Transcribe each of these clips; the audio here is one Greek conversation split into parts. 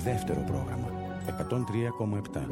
δεύτερο πρόγραμμα, 103,7.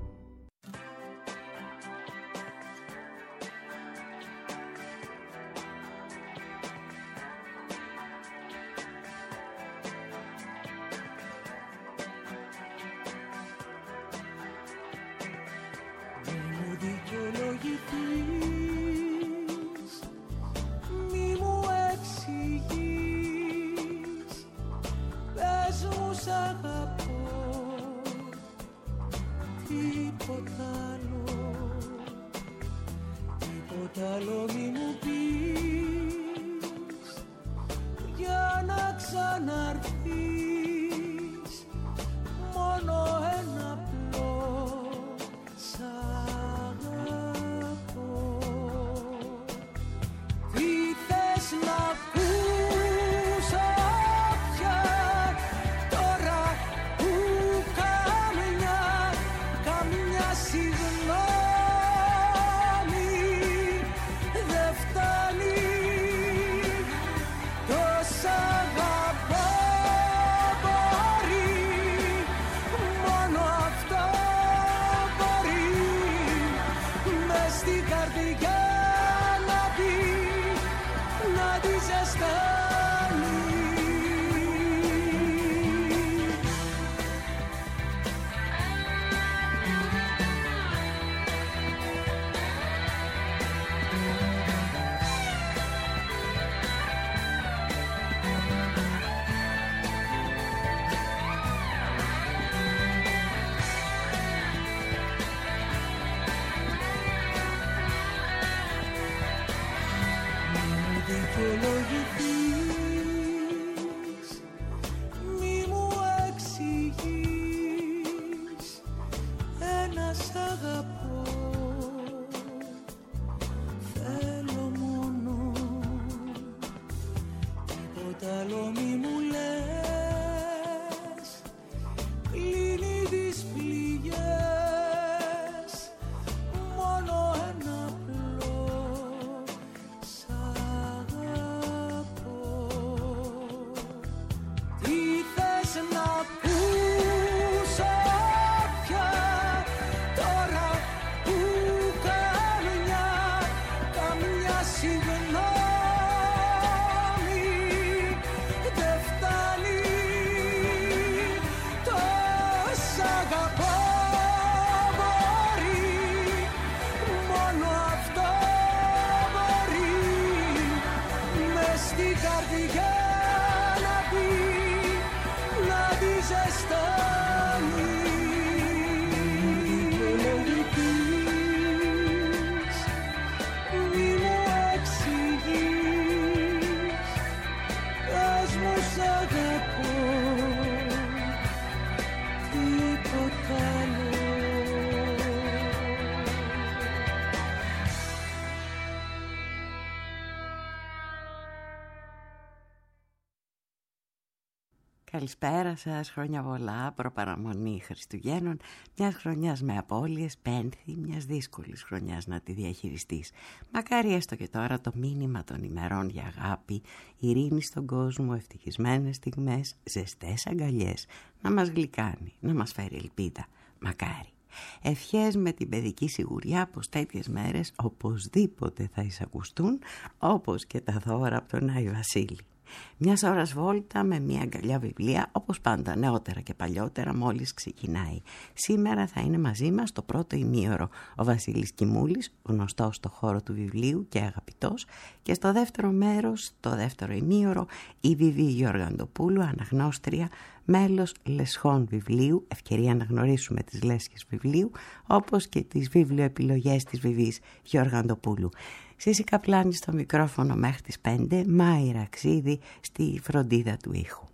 Καλησπέρα σας, χρόνια πολλά, προπαραμονή Χριστουγέννων, μιας χρονιάς με απώλειες, πένθη, μιας δύσκολης χρονιάς να τη διαχειριστείς. Μακάρι έστω και τώρα το μήνυμα των ημερών για αγάπη, ειρήνη στον κόσμο, ευτυχισμένες στιγμές, ζεστές αγκαλιές, να μας γλυκάνει, να μας φέρει ελπίδα. Μακάρι. Ευχές με την παιδική σιγουριά πως τέτοιες μέρες οπωσδήποτε θα εισακουστούν, όπως και τα δώρα από τον Άη Βασίλη. Μιας ώρας βόλτα με μια αγκαλιά βιβλία, όπως πάντα νεότερα και παλιότερα μόλις ξεκινάει. Σήμερα θα είναι μαζί μας το πρώτο ημίωρο ο Βασίλης Κιμούλης, γνωστός στο χώρο του βιβλίου και αγαπητός, και στο δεύτερο μέρος, το δεύτερο ημίωρο, η Βιβί Γεωργαντοπούλου, αναγνώστρια, μέλος λεσχών βιβλίου, ευκαιρία να γνωρίσουμε τις λέσχες βιβλίου, όπως και τις βιβλιοεπιλογές της Βιβής Γεωργαντοπούλου. Σύση Καπλάνη στο μικρόφωνο μέχρι τις 5, Μάη Ραξίδη στη φροντίδα του ήχου.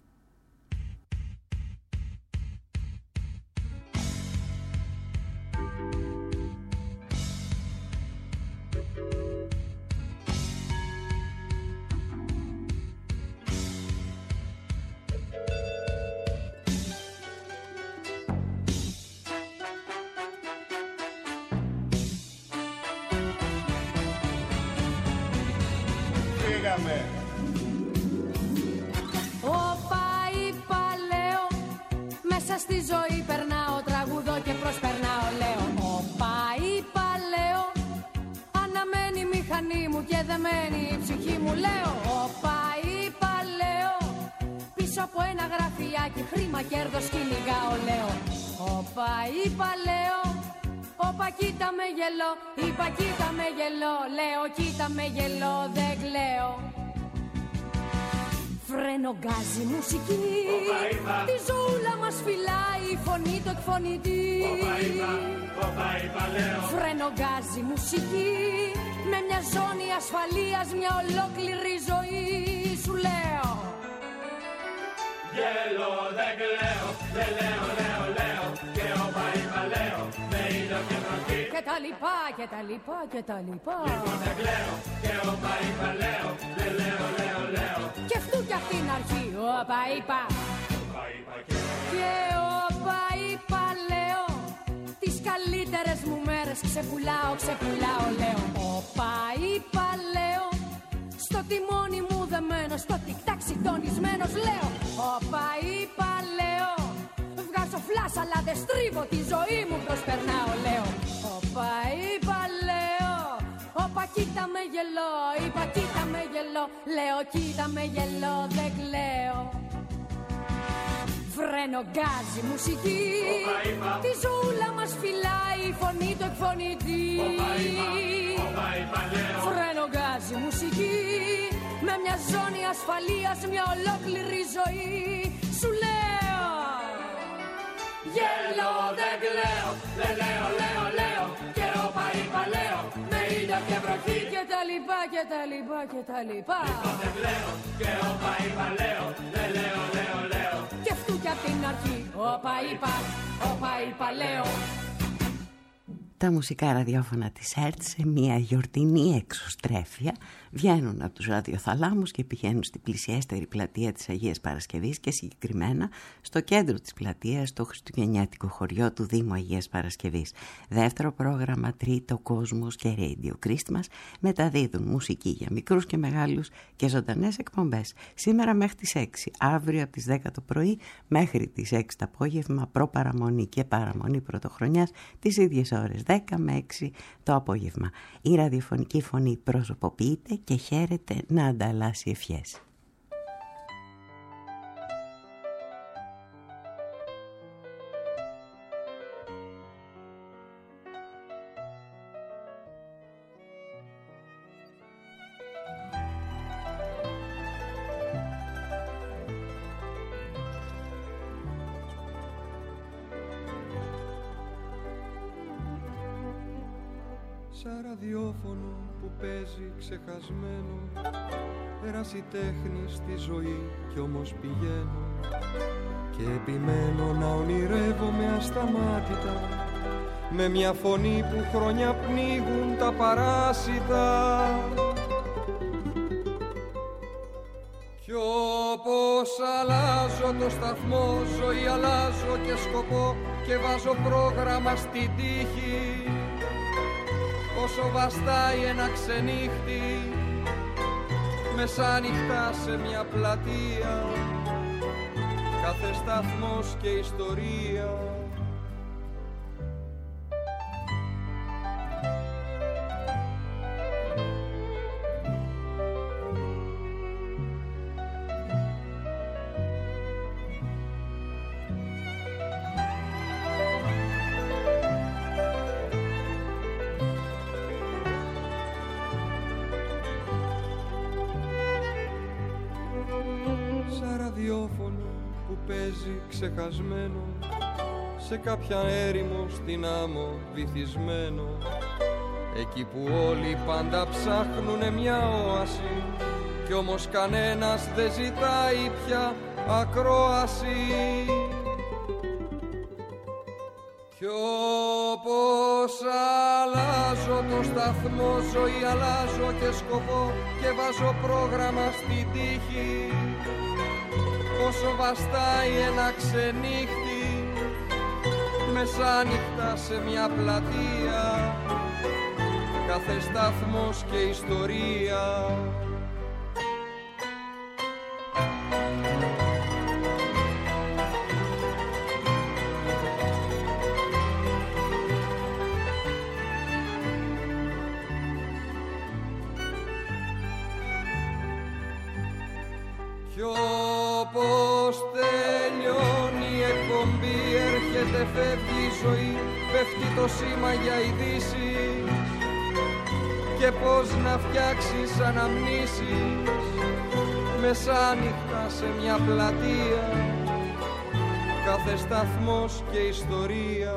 στη ζωή περνάω, τραγουδώ και προσπερνάω. Λέω όπα είπα λέω, αναμένει η μηχανή μου και δεμένη η ψυχή μου. Λέω όπα είπα λέω, πίσω από ένα γραφιάκι χρήμα κέρδος κυνηγάω. Λέω όπα είπα λέω, όπα κοίτα με γελώ, είπα κοίτα με γελώ. Λέω κοίτα με γελώ, δεν κλαίω. Φρένο γκάζι μουσική, τη ζωούλα μας φυλάει η φωνή του εκφωνητή. Φρένο γκάζι μουσική, με μια ζώνη ασφαλείας, μια ολόκληρη ζωή. Σου λέω γέλω, δεν κλαίω, δεν λέω, λέω, λέω. Και όπα είπα λέω, με ήλιο και βροχή. Και τα λοιπά, και τα λοιπά, και τα λοιπά. Λοιπόν δεν κλαίω, και όπα είπα λέω, δεν λέω, λέω, λέω. Και αυτού κι αυτήν αρχή, όπα είπα. Και όπα είπα λέω, τις καλύτερες μου μέρες ξεπουλάω, ξεπουλάω λέω. Όπα είπα λέω, στο τιμόνι μου δεμένος, στο τικ-τακ συντονισμένος λέω. Όπα είπα λέω, βγάζω φλάς αλλά δεν στρίβω, τη ζωή μου προσπερνάω λέω. Όπα είπα λέω, όπα κοίτα με γελώ, είπα κοίτα με γελώ. Λέω κοίτα με γελώ, δεν κλαίω. Φρένο γκάζι μουσική, τη ζωούλα μας φυλάει η φωνή του εκφωνητή. Φρένο γκάζι μουσική, με μια ζώνη ασφαλείας, μια ολόκληρη ζωή. Σου λέω γέλω, δεν κλαίω, δεν λέω, λέω, λέω. Και όπα είπα λέω, με ήλιο και βροχή. Και τα λοιπά, και τα λοιπά, και τα λοιπά. Λοιπόν δεν κλαίω, και όπα είπα λέω, δεν λέω, λέω, λέω. Και αυτού κι απ' την αρχή, όπα είπα λέω. Τα μουσικά ραδιόφωνα της ΕΡΤ σε μια γιορτινή εξωστρέφεια βγαίνουν από τους ραδιοθαλάμους και πηγαίνουν στην πλησιέστερη πλατεία της Αγίας Παρασκευής και συγκεκριμένα στο κέντρο της πλατείας, στο χριστουγεννιάτικο χωριό του Δήμου Αγίας Παρασκευής. Δεύτερο πρόγραμμα, τρίτο, Κόσμος και Radio Christmas μεταδίδουν μουσική για μικρούς και μεγάλους και ζωντανές εκπομπές. Σήμερα μέχρι τις 6, αύριο από τις 10 το πρωί μέχρι τις 6 το απόγευμα, προπαραμονή και παραμονή πρωτοχρονιάς τις ίδιες ώρες, 10 με 6 το απόγευμα. Η ραδιοφωνική φωνή προσωποποιείται και χαίρεται να ανταλλάσσει ευχές. Σαν ραδιόφωνο που παίζει ξεχασμένο, πέρασε τέχνη στη ζωή κι όμως πηγαίνω και επιμένω να ονειρεύομαι ασταμάτητα, με μια φωνή που χρόνια πνίγουν τα παράσιτα. Κι όπως αλλάζω το σταθμό, ζωή αλλάζω και σκοπό και βάζω πρόγραμμα στην τύχη. Όσο βαστάει ένα ξενύχτη, μεσάνυχτα σε μια πλατεία, κάθε σταθμός και ιστορία. Ξεχασμένο σε κάποια έρημο στην άμμο βυθισμένο, εκεί που όλοι πάντα ψάχνουνε μια όαση κι όμως κανένας δεν ζητάει πια ακρόαση. Κι όπως αλλάζω το σταθμό, ζωή αλλάζω και σκοπό και βάζω πρόγραμμα στην τύχη. Όσο βαστάει ένα ξενύχτη, μεσάνυχτα σε μια πλατεία, κάθε σταθμός και ιστορία. Κι όπως τελειώνει η εκπομπή, έρχεται, φεύγει η ζωή, πέφτει το σήμα για ειδήσει. Και πώς να φτιάξεις αναμνήσεις μεσάνυχτα σε μια πλατεία, κάθε σταθμός και ιστορία.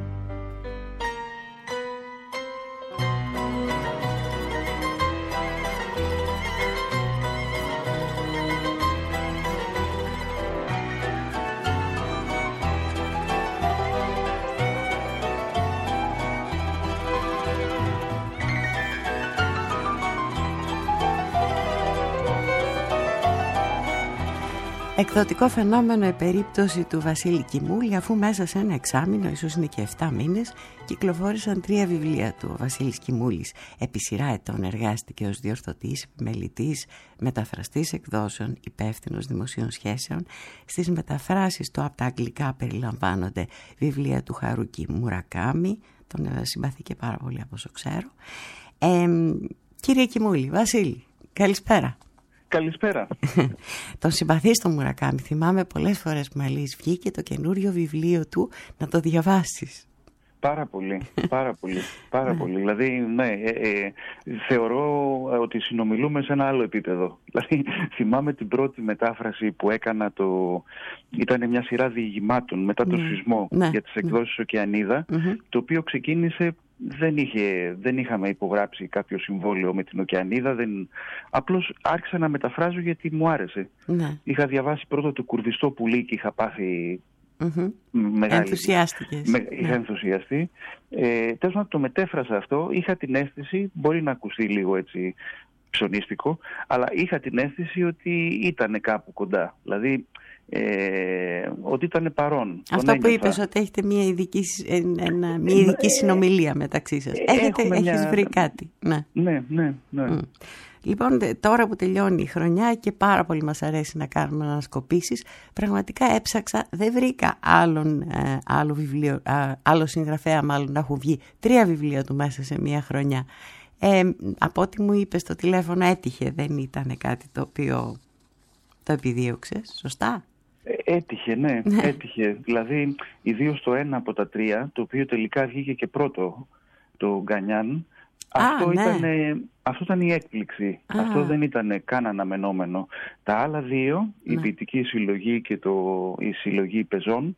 Εκδοτικό φαινόμενο η περίπτωση του Βασίλη Κιμούλη, αφού μέσα σε ένα εξάμηνο, ίσως είναι και 7 μήνες, κυκλοφόρησαν 3 βιβλία του. Ο Βασίλης Κιμούλης επί σειρά ετών εργάστηκε ως διορθωτής, επιμελητής, μεταφραστής εκδόσεων, υπεύθυνος δημοσίων σχέσεων. Στις μεταφράσεις του από τα αγγλικά περιλαμβάνονται βιβλία του Χαρούκι Μουρακάμι, τον συμπαθεί και πάρα πολύ από όσο ξέρω. Κύριε Κιμούλη, Βασίλη, καλησπέρα. Καλησπέρα. Τον συμπαθεί στο Μουρακάμι. Θυμάμαι πολλές φορές που μάλιστα βγήκε το καινούριο βιβλίο του, να το διαβάσεις. Πάρα πολύ. Δηλαδή, ναι, θεωρώ ότι συνομιλούμε σε ένα άλλο επίπεδο. Δηλαδή, θυμάμαι την πρώτη μετάφραση που έκανα, ήταν μια σειρά διηγημάτων μετά το σεισμό για τις εκδόσεις Οκεανίδα, το οποίο ξεκίνησε. Δεν είχαμε υπογράψει κάποιο συμβόλαιο με την Οκεανίδα, απλώς άρχισα να μεταφράζω γιατί μου άρεσε. Είχα διαβάσει πρώτα το Κουρδιστό πουλί και είχα πάθει μεγάλη... Ενθουσιάστηκες. Είχα ενθουσιαστεί. Τέλος πάντων, το μετέφρασα αυτό, είχα την αίσθηση, μπορεί να ακουστεί λίγο έτσι ψωνίστικο, αλλά είχα την αίσθηση ότι ήταν κάπου κοντά. Δηλαδή, ότι ήταν παρόν. Αυτό που είπες, ότι έχετε μια ειδική συνομιλία μεταξύ σας. Έχεις βρει κάτι. Ναι. Λοιπόν, τώρα που τελειώνει η χρονιά και πάρα πολύ μας αρέσει να κάνουμε ανασκοπήσεις, πραγματικά έψαξα, δεν βρήκα άλλο συγγραφέα μάλλον να έχουν βγει 3 βιβλία του μέσα σε μια χρονιά. Από ό,τι μου είπες στο τηλέφωνο έτυχε, δεν ήταν κάτι το οποίο το επιδίωξες, σωστά? Έτυχε, ναι, έτυχε. Δηλαδή, ιδίως το ένα από τα 3, το οποίο τελικά βγήκε και πρώτο, το Γκανιάν, αυτό ήταν η έκπληξη. Αυτό δεν ήταν καν αναμενόμενο. Τα άλλα 2, η ποιητική συλλογή και η συλλογή πεζών,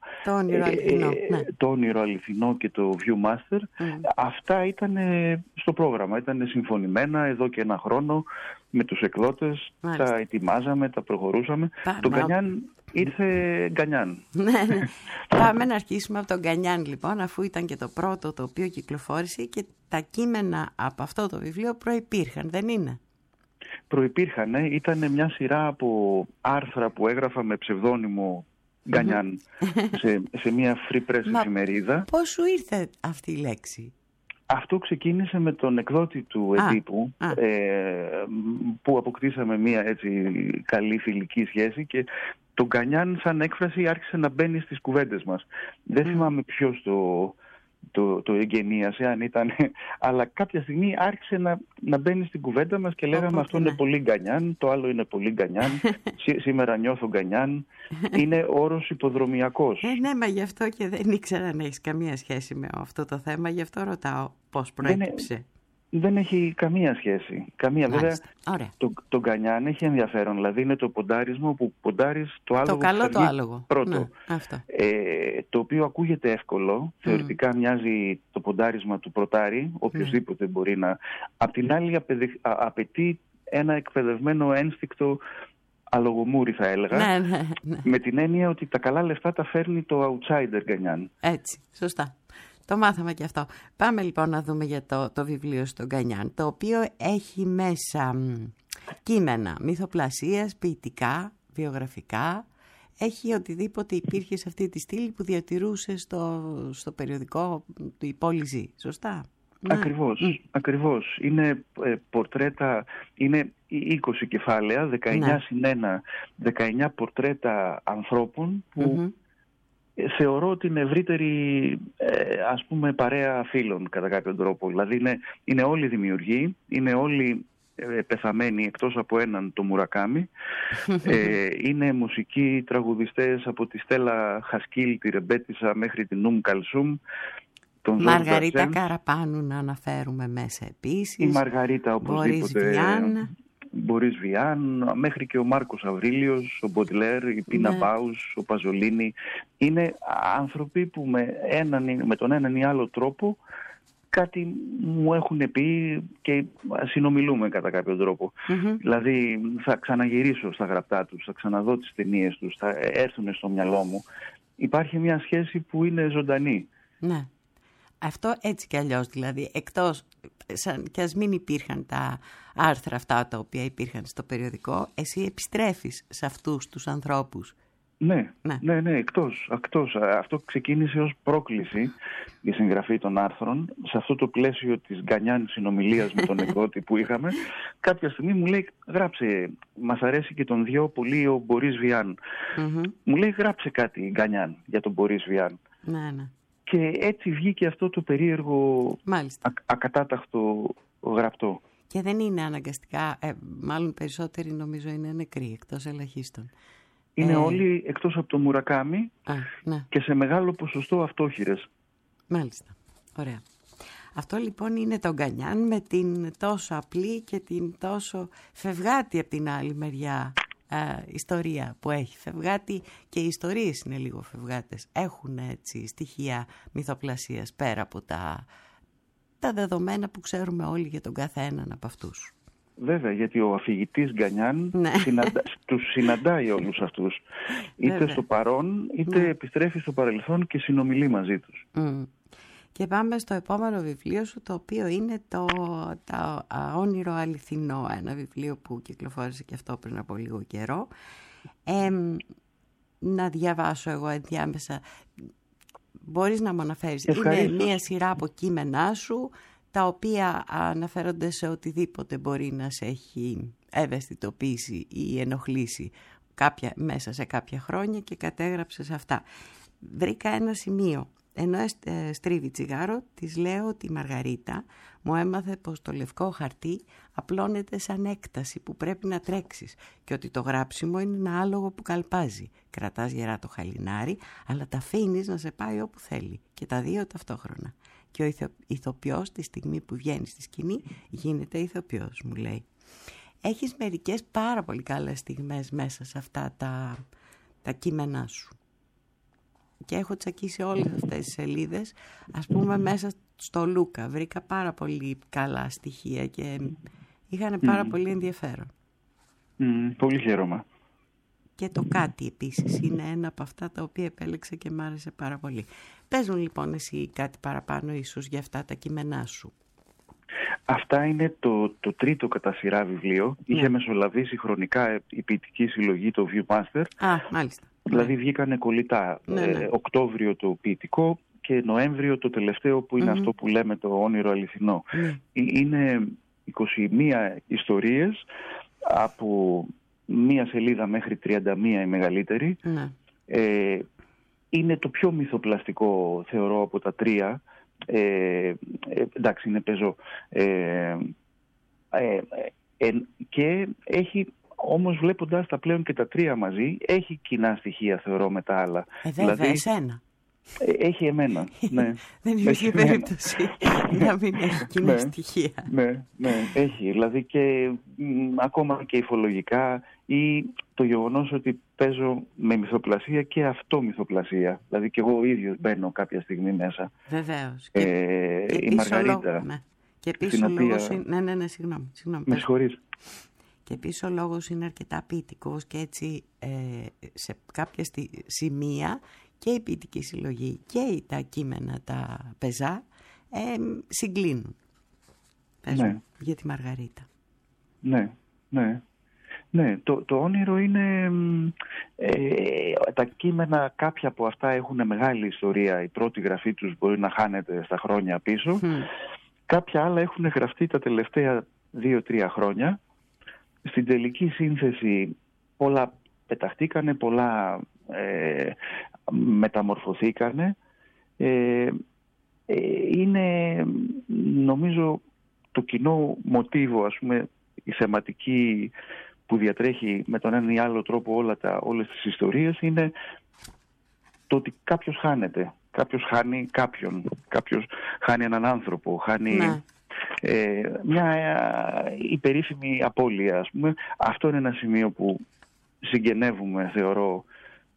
το όνειρο αληθινό και το Viewmaster, αυτά ήταν στο πρόγραμμα, ήταν συμφωνημένα εδώ και 1 χρόνο με τους εκδότες. Τα ετοιμάζαμε, τα προχωρούσαμε. Το Γκανιάν ήρθε Γκανιάν. Πάμε να αρχίσουμε από τον Γκανιάν λοιπόν, αφού ήταν και το πρώτο το οποίο κυκλοφόρησε και τα κείμενα από αυτό το βιβλίο προϋπήρχαν, δεν είναι? Προϋπήρχαν, ήταν μια σειρά από άρθρα που έγραφα με ψευδόνυμο Γκανιάν σε μια free press εφημερίδα. Πώς σου ήρθε αυτή η λέξη? Αυτό ξεκίνησε με τον εκδότη του Εντύπου, που αποκτήσαμε μια έτσι καλή φιλική σχέση και το Γκανιάν σαν έκφραση άρχισε να μπαίνει στις κουβέντες μας. Δεν θυμάμαι ποιος το εγγενίασε, αν ήταν, αλλά κάποια στιγμή άρχισε να μπαίνει στην κουβέντα μας και λέγαμε αυτό είναι πολύ Γκανιάν, το άλλο είναι πολύ Γκανιάν, σήμερα νιώθω Γκανιάν, είναι όρος υποδρομιακός. Ναι, μα γι' αυτό και δεν ήξερα να έχεις καμία σχέση με αυτό το θέμα, γι' αυτό ρωτάω πώς προέκυψε. Δεν έχει καμία σχέση. Καμία. Βέβαια, το Γκανιάν έχει ενδιαφέρον. Δηλαδή είναι το ποντάρισμα που ποντάρεις το άλογο. Το καλό το άλογο. Πρώτο. Ναι, αυτό. Το οποίο ακούγεται εύκολο. Θεωρητικά μοιάζει το ποντάρισμα του πρωτάρι. Οποιοςδήποτε μπορεί να... Απ' την άλλη απαιτεί ένα εκπαιδευμένο ένστικτο αλογομούρι, θα έλεγα. Ναι. Με την έννοια ότι τα καλά λεφτά τα φέρνει το outsider Γκανιάν. Έτσι, σωστά. Το μάθαμε και αυτό. Πάμε λοιπόν να δούμε για το βιβλίο στον Γκανιάν, το οποίο έχει μέσα κείμενα μυθοπλασίας, ποιητικά, βιογραφικά. Έχει οτιδήποτε υπήρχε σε αυτή τη στήλη που διατηρούσε στο περιοδικό του «Η πόλη ζει». Σωστά? Ακριβώς. Είναι πορτρέτα, είναι 20 κεφάλαια, 19 συν 1, 19 πορτρέτα ανθρώπων που... Θεωρώ ότι είναι ευρύτερη, ας πούμε, παρέα φίλων κατά κάποιο τρόπο. Δηλαδή είναι όλοι δημιουργοί, είναι όλοι πεθαμένοι εκτός από έναν, το Μουρακάμι. Είναι μουσικοί τραγουδιστές από τη Στέλλα Χασκίλ, τη Ρεμπέτισσα μέχρι την Νουμ Καλσούμ. Μαργαρίτα Καραπάνου να αναφέρουμε μέσα επίσης. Η Μαργαρίτα οπωσδήποτε. Μπορείς Βιάν, μέχρι και ο Μάρκος Αυρίλιος, ο Μποντλέρ, η Πίνα Μπάους, ο Παζολίνη. Είναι άνθρωποι που με τον έναν ή άλλο τρόπο κάτι μου έχουν πει και συνομιλούμε κατά κάποιο τρόπο. Δηλαδή θα ξαναγυρίσω στα γραπτά τους, θα ξαναδώ τις ταινίες τους, θα έρθουν στο μυαλό μου. Υπάρχει μια σχέση που είναι ζωντανή. Ναι. Αυτό έτσι κι αλλιώς, δηλαδή, εκτός κι ας μην υπήρχαν τα άρθρα αυτά τα οποία υπήρχαν στο περιοδικό, εσύ επιστρέφεις σε αυτούς τους ανθρώπους. Ναι, εκτός. Αυτό ξεκίνησε ως πρόκληση για συγγραφή των άρθρων. Σε αυτό το πλαίσιο της Γκανιάν συνομιλίας με τον εκδότη που είχαμε, κάποια στιγμή μου λέει, γράψε, μας αρέσει και τον δυο πολύ ο Μπορίς Βιάν. Μου λέει, γράψε κάτι Γκανιάν για τον Μπορίς Βιάν. Ναι. Και έτσι βγήκε αυτό το περίεργο, ακατάταχτο γραπτό. Και δεν είναι αναγκαστικά, μάλλον περισσότεροι νομίζω είναι νεκροί, εκτός ελαχίστων. Είναι όλοι εκτός από το Μουρακάμι και σε μεγάλο ποσοστό αυτόχειρες. Μάλιστα, ωραία. Αυτό λοιπόν είναι το Γκανιάν με την τόσο απλή και την τόσο φευγάτη από την άλλη μεριά ιστορία που έχει. Φευγάτη και οι ιστορίες είναι λίγο φευγάτες. Έχουν έτσι στοιχεία μυθοπλασίας πέρα από τα δεδομένα που ξέρουμε όλοι για τον κάθε έναν από αυτούς. Βέβαια, γιατί ο αφηγητής Γκανιάν τους συναντάει όλους αυτούς. Είτε στο παρόν, είτε επιστρέφει στο παρελθόν και συνομιλεί μαζί τους. Και πάμε στο επόμενο βιβλίο σου, το οποίο είναι το Όνειρο Αληθινό, ένα βιβλίο που κυκλοφόρησε και αυτό πριν από λίγο καιρό. Να διαβάσω εγώ ενδιάμεσα. Μπορείς να μου αναφέρεις. Είναι μία σειρά από κείμενά σου, τα οποία αναφέρονται σε οτιδήποτε μπορεί να σε έχει ευαισθητοποιήσει ή ενοχλήσει μέσα σε κάποια χρόνια και κατέγραψες αυτά. Βρήκα ένα σημείο. Ενώ στρίβει τσιγάρο, της λέω ότι η Μαργαρίτα μου έμαθε πως το λευκό χαρτί απλώνεται σαν έκταση που πρέπει να τρέξεις και ότι το γράψιμο είναι ένα άλογο που καλπάζει. Κρατάς γερά το χαλινάρι, αλλά τα αφήνεις να σε πάει όπου θέλει και τα δύο ταυτόχρονα. Και ο ηθοποιός τη στιγμή που βγαίνει στη σκηνή γίνεται ηθοποιός, μου λέει. Έχεις μερικές πάρα πολύ καλές στιγμές μέσα σε αυτά τα κείμενά σου. Και έχω τσακίσει όλες αυτές τις σελίδες. Ας πούμε μέσα στο Λούκα βρήκα πάρα πολύ καλά στοιχεία και είχαν πάρα πολύ ενδιαφέρον. Πολύ χαίρομαι. Και το κάτι επίσης είναι ένα από αυτά τα οποία επέλεξα και μ' άρεσε πάρα πολύ. Πες μου λοιπόν εσύ κάτι παραπάνω ίσως για αυτά τα κείμενά σου. Αυτά είναι το τρίτο κατά σειρά βιβλίο. Είχε μεσολαβήσει χρονικά η ποιητική συλλογή, το Viewmaster. Μάλιστα. Δηλαδή βγήκανε κολλητά. Οκτώβριο το ποιητικό και Νοέμβριο το τελευταίο που είναι αυτό που λέμε το Όνειρο Αληθινό. Είναι 21 ιστορίες από μία σελίδα μέχρι 31 η μεγαλύτερη. Είναι το πιο μυθοπλαστικό θεωρώ από τα τρία. Εντάξει, είναι πεζό. Και έχει, όμως βλέποντας τα πλέον και τα τρία μαζί, έχει κοινά στοιχεία θεωρώ με τα άλλα. Βέβαια, εσένα. Έχει εμένα, ναι. Δεν υπήρχε περίπτωση να μην έχει κοινά στοιχεία. Ναι, έχει. Δηλαδή και ακόμα και υφολογικά ή το γεγονός ότι παίζω με μυθοπλασία και αυτό μυθοπλασία. Δηλαδή και εγώ ο ίδιος μπαίνω κάποια στιγμή μέσα. Βεβαίως. Η Μαργαρίτα. Και επίσης ο λόγος είναι... συγγνώμη. Με συγχωρείς. Και επίσης ο λόγος είναι αρκετά ποιητικός και έτσι σε κάποια σημεία και η ποιητική συλλογή και τα κείμενα τα πεζά συγκλίνουν. Για τη Μαργαρίτα. Ναι, το όνειρο είναι... τα κείμενα, κάποια από αυτά έχουν μεγάλη ιστορία. Η πρώτη γραφή τους μπορεί να χάνεται στα χρόνια πίσω. Κάποια άλλα έχουν γραφτεί τα τελευταία 2-3 χρόνια. Στην τελική σύνθεση πολλά πεταχτήκανε, πολλά μεταμορφωθήκανε. Είναι νομίζω το κοινό μοτίβο, ας πούμε, η θεματική που διατρέχει με τον έναν ή άλλο τρόπο όλες τις ιστορίες είναι το ότι κάποιος χάνεται. Κάποιος χάνει κάποιον. Κάποιος χάνει έναν άνθρωπο. Χάνει μια υπερήφημη απώλεια, ας πούμε. Αυτό είναι ένα σημείο που συγγενεύουμε, θεωρώ,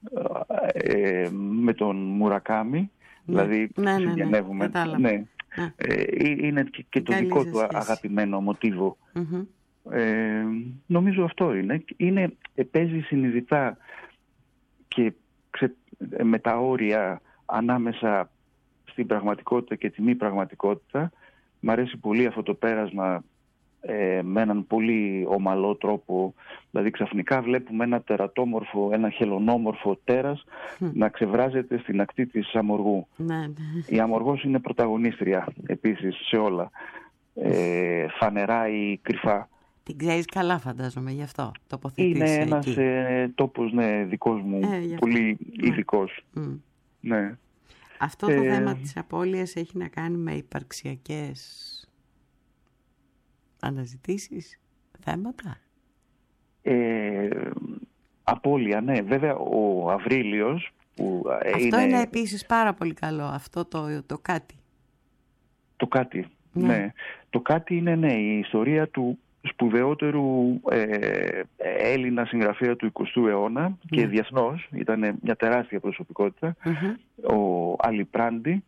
με τον Μουρακάμι. Δηλαδή συγγενεύουμε. Είναι και το δικό του αγαπημένο μοτίβο. Νομίζω αυτό είναι. Παίζει συνειδητά και με τα όρια ανάμεσα στην πραγματικότητα και τη μη πραγματικότητα. Μ' αρέσει πολύ αυτό το πέρασμα με έναν πολύ ομαλό τρόπο. Δηλαδή ξαφνικά βλέπουμε ένα τερατόμορφο, ένα χελωνόμορφο τέρας να ξεβράζεται στην ακτή της Αμοργού. Η Αμοργός είναι πρωταγωνίστρια επίσης σε όλα, φανερά ή κρυφά. Την ξέρεις καλά, φαντάζομαι, γι' αυτό τοποθετήσαι. Είναι ένας τόπος, δικός μου, πολύ ειδικός. Ναι. Αυτό το θέμα της απώλειας έχει να κάνει με υπαρξιακές αναζητήσεις, θέματα. Απώλεια, ναι. Βέβαια, ο Αβρίλιος που αυτό είναι επίσης πάρα πολύ καλό, αυτό το κάτι. Το κάτι, ναι. Το κάτι είναι, η ιστορία του σπουδαιότερου Έλληνα συγγραφέα του 20ου αιώνα και διεθνώς, ήταν μια τεράστια προσωπικότητα, ο Αλιπράντη,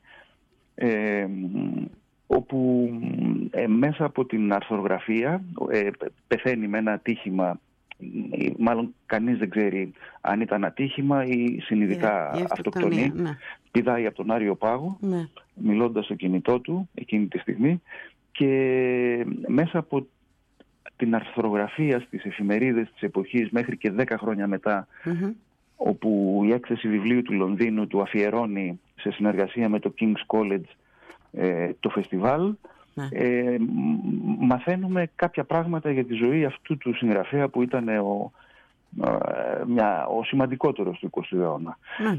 όπου μέσα από την αρθρογραφία πεθαίνει με ένα ατύχημα, μάλλον κανείς δεν ξέρει αν ήταν ατύχημα ή συνειδητά αυτοκτονεί. Πηδάει από τον Άριο Πάγο, μιλώντας στο κινητό του εκείνη τη στιγμή, και μέσα από την αρθρογραφία στις εφημερίδες της εποχής μέχρι και 10 χρόνια μετά, όπου η έκθεση βιβλίου του Λονδίνου του αφιερώνει σε συνεργασία με το King's College το φεστιβάλ, μαθαίνουμε κάποια πράγματα για τη ζωή αυτού του συγγραφέα που ήταν ο σημαντικότερος του 20ου αιώνα.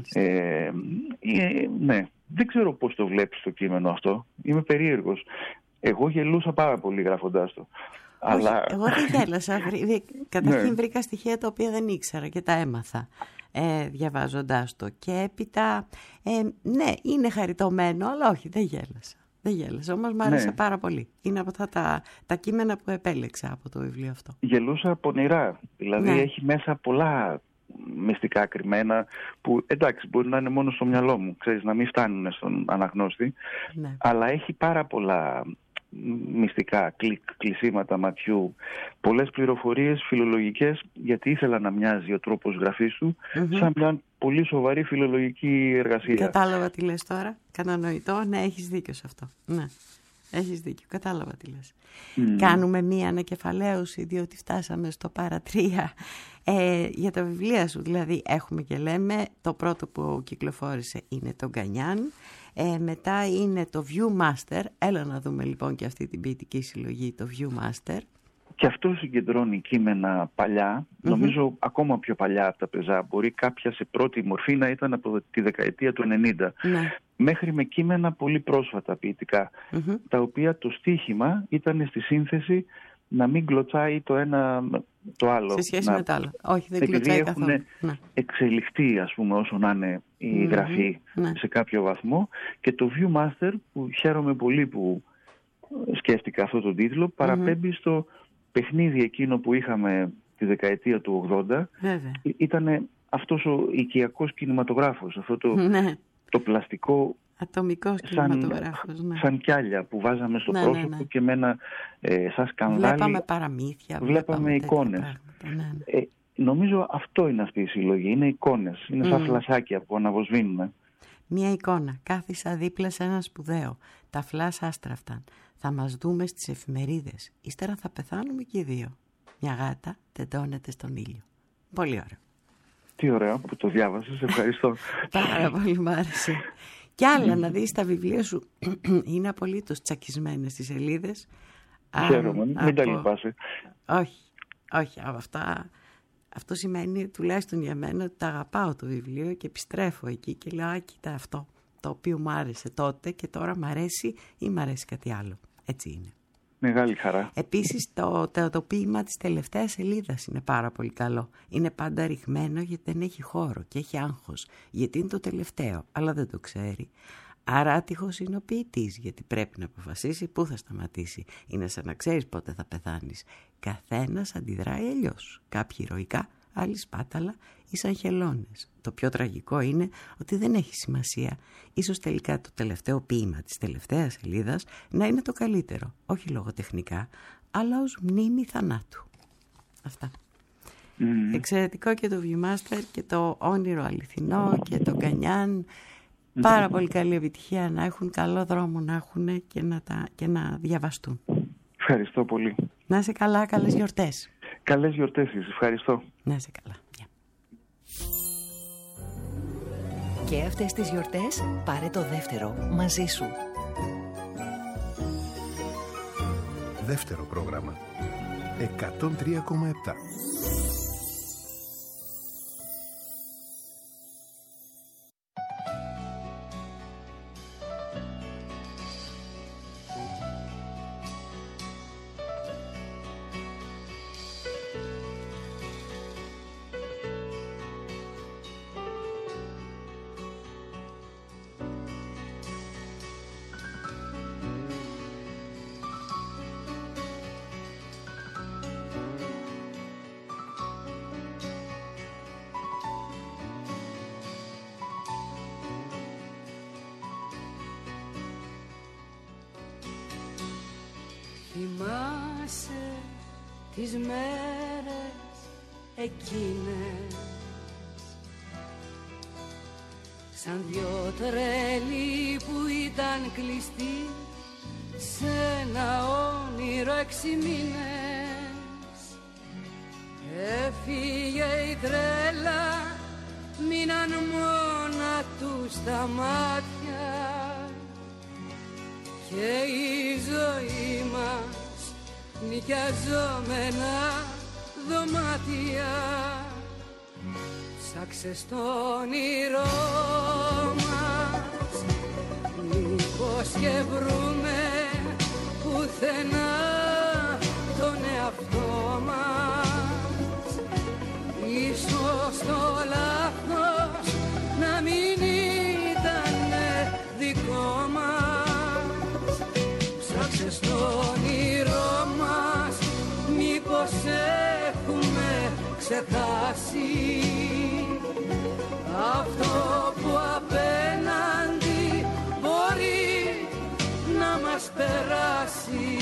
Ναι, δεν ξέρω πώς το βλέπεις το κείμενο αυτό. Είμαι περίεργος. Εγώ γελούσα πάρα πολύ γράφοντάς το. Αλλά... Εγώ δεν γέλασα. Καταρχήν βρήκα στοιχεία τα οποία δεν ήξερα και τα έμαθα διαβάζοντάς το. Και έπειτα, ναι, είναι χαριτωμένο, αλλά όχι, δεν γέλασα. Όμως μου άρεσε πάρα πολύ. Είναι από αυτά τα κείμενα που επέλεξα από το βιβλίο αυτό. Γελούσα πονηρά. Δηλαδή έχει μέσα πολλά μυστικά κρυμμένα που, εντάξει, μπορεί να είναι μόνο στο μυαλό μου, ξέρεις, να μην φτάνουν στον αναγνώστη, αλλά έχει πάρα πολλά μυστικά, κλεισίματα ματιού, πολλές πληροφορίες φιλολογικές, γιατί ήθελα να μοιάζει ο τρόπος γραφής του σαν μια πολύ σοβαρή φιλολογική εργασία. Κατάλαβα τι λες τώρα, κατανοητό, ναι, έχεις δίκιο σε αυτό. Ναι, έχεις δίκιο, κατάλαβα τι λες. Κάνουμε μία ανακεφαλαίωση, διότι φτάσαμε στο παρατρία για τα βιβλία σου. Δηλαδή έχουμε και λέμε, το πρώτο που κυκλοφόρησε είναι το Γκανιάν, μετά είναι το Viewmaster. Έλα να δούμε λοιπόν και αυτή την ποιητική συλλογή, το Viewmaster. Και αυτό συγκεντρώνει κείμενα παλιά, νομίζω ακόμα πιο παλιά από τα πεζά. Μπορεί κάποια σε πρώτη μορφή να ήταν από τη δεκαετία του 90, μέχρι με κείμενα πολύ πρόσφατα ποιητικά, τα οποία το στίχημα ήταν στη σύνθεση να μην κλωτσάει το ένα το άλλο. Σε σχέση με το άλλο. Όχι, δεν κλωτσάει καθόλου. Έχουν εξελιχθεί, ας πούμε, όσο να είναι η γραφή σε κάποιο βαθμό. Και το Viewmaster, που χαίρομαι πολύ που σκέφτηκα αυτό τον τίτλο, παραπέμπει στο παιχνίδι εκείνο που είχαμε τη δεκαετία του 80. Ήταν αυτός ο οικιακός κινηματογράφος, αυτό το πλαστικό ατομικός κινηματογράφος, σαν κιάλια που βάζαμε στο πρόσωπο και με ένα σαν σκανδάλι. Βλέπαμε παραμύθια, βλέπαμε εικόνες. Νομίζω αυτό είναι αυτή η συλλογή, είναι εικόνες, είναι σαν φλασάκια που αναβοσβήνουμε. Μια εικόνα, κάθισα δίπλα σε ένα σπουδαίο, τα φλάς άστραφταν, θα μας δούμε στις εφημερίδες, ύστερα θα πεθάνουμε και οι δύο. Μια γάτα τεντώνεται στον ήλιο. Πολύ ωραίο. Τι ωραίο που το διάβασες, ευχαριστώ. Πάρα πολύ μ' άρεσε. Κι άλλα να δεις, τα βιβλία σου είναι απολύτως τσακισμένες στις σελίδες. Χαίρομαι, μην τα λυπάσαι. Όχι, αυτό σημαίνει τουλάχιστον για μένα ότι τα αγαπάω το βιβλίο και επιστρέφω εκεί και λέω, κοίτα αυτό το οποίο μου άρεσε τότε και τώρα μ' αρέσει ή μ' αρέσει κάτι άλλο. Έτσι είναι. Μεγάλη χαρά. Επίσης το ποίημα της τελευταίας σελίδας είναι πάρα πολύ καλό. Είναι πάντα ρηγμένο γιατί δεν έχει χώρο και έχει άγχος. Γιατί είναι το τελευταίο, αλλά δεν το ξέρει. Άρα άτυχος είναι ο ποιητής, γιατί πρέπει να αποφασίσει πού θα σταματήσει. Είναι σαν να ξέρεις πότε θα πεθάνεις. Καθένας αντιδράει αλλιώς. Κάποιοι ηρωικά, άλλοι σπάταλα ή σαν χελώνες. Το πιο τραγικό είναι ότι δεν έχει σημασία. Ίσως τελικά το τελευταίο ποίημα της τελευταίας σελίδας να είναι το καλύτερο. Όχι λογοτεχνικά, αλλά ως μνήμη θανάτου. Αυτά. Εξαιρετικό και το Viewmaster και το Όνειρο Αληθινό και το Γκανιάν. Πάρα πολύ καλή επιτυχία, να έχουν καλό δρόμο να έχουν και να διαβαστούν. Ευχαριστώ πολύ. Να είσαι καλά, καλές γιορτές. Καλές γιορτές σας, ευχαριστώ. Να είσαι καλά. Και αυτές τις γιορτές πάρε το δεύτερο μαζί σου. Δεύτερο πρόγραμμα 103,7. Θυμάσαι τις μέρες εκείνες, σαν δυο τρέλοι που ήταν κλειστοί σε ένα όνειρο 6 μήνες. Έφυγε η τρέλα, μείναν μόνα τους τα μάτια και η ζωή μας νοικιαζόμενα δωμάτια. Ψάξε στο όνειρό μας, μήπως και βρούμε πουθενά τον εαυτό μας. Ίσως το λάθος να μην ήταν δικό μας. Ψάξε στο όνειρό μας, μήπως έχουμε ξεχάσει αυτό που απέναντι μπορεί να μας περάσει.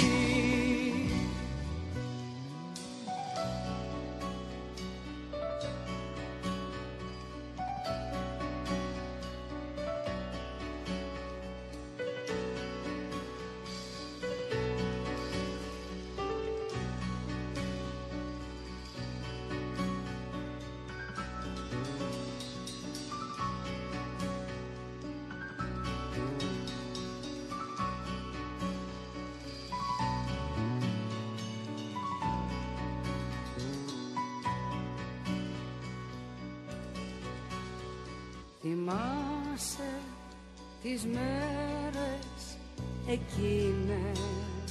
Θυμάσαι τις μέρες εκείνες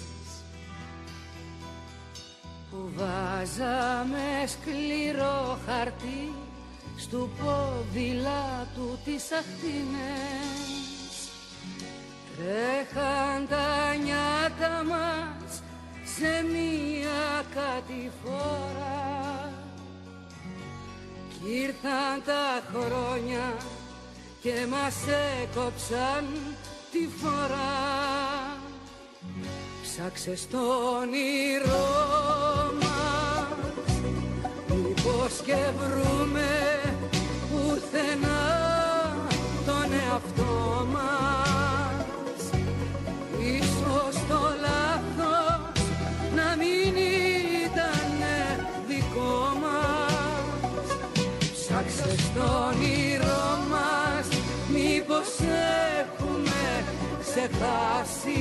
που βάζαμε σκληρό χαρτί στου ποδήλατου τις ακτίνες. Τρέχαν τα νιάτα μας σε μία κατηφόρα κι ήρθαν τα χρόνια και μας έκοψαν τη φορά. Ψάξε στο όνειρό μας, μήπως και βρούμε πουθενά τον εαυτό μας. Ίσως το λάθος να μην ήταν δικό μας. Ψάξε στο όνειρό μας, μήπως έχουμε ξεχάσει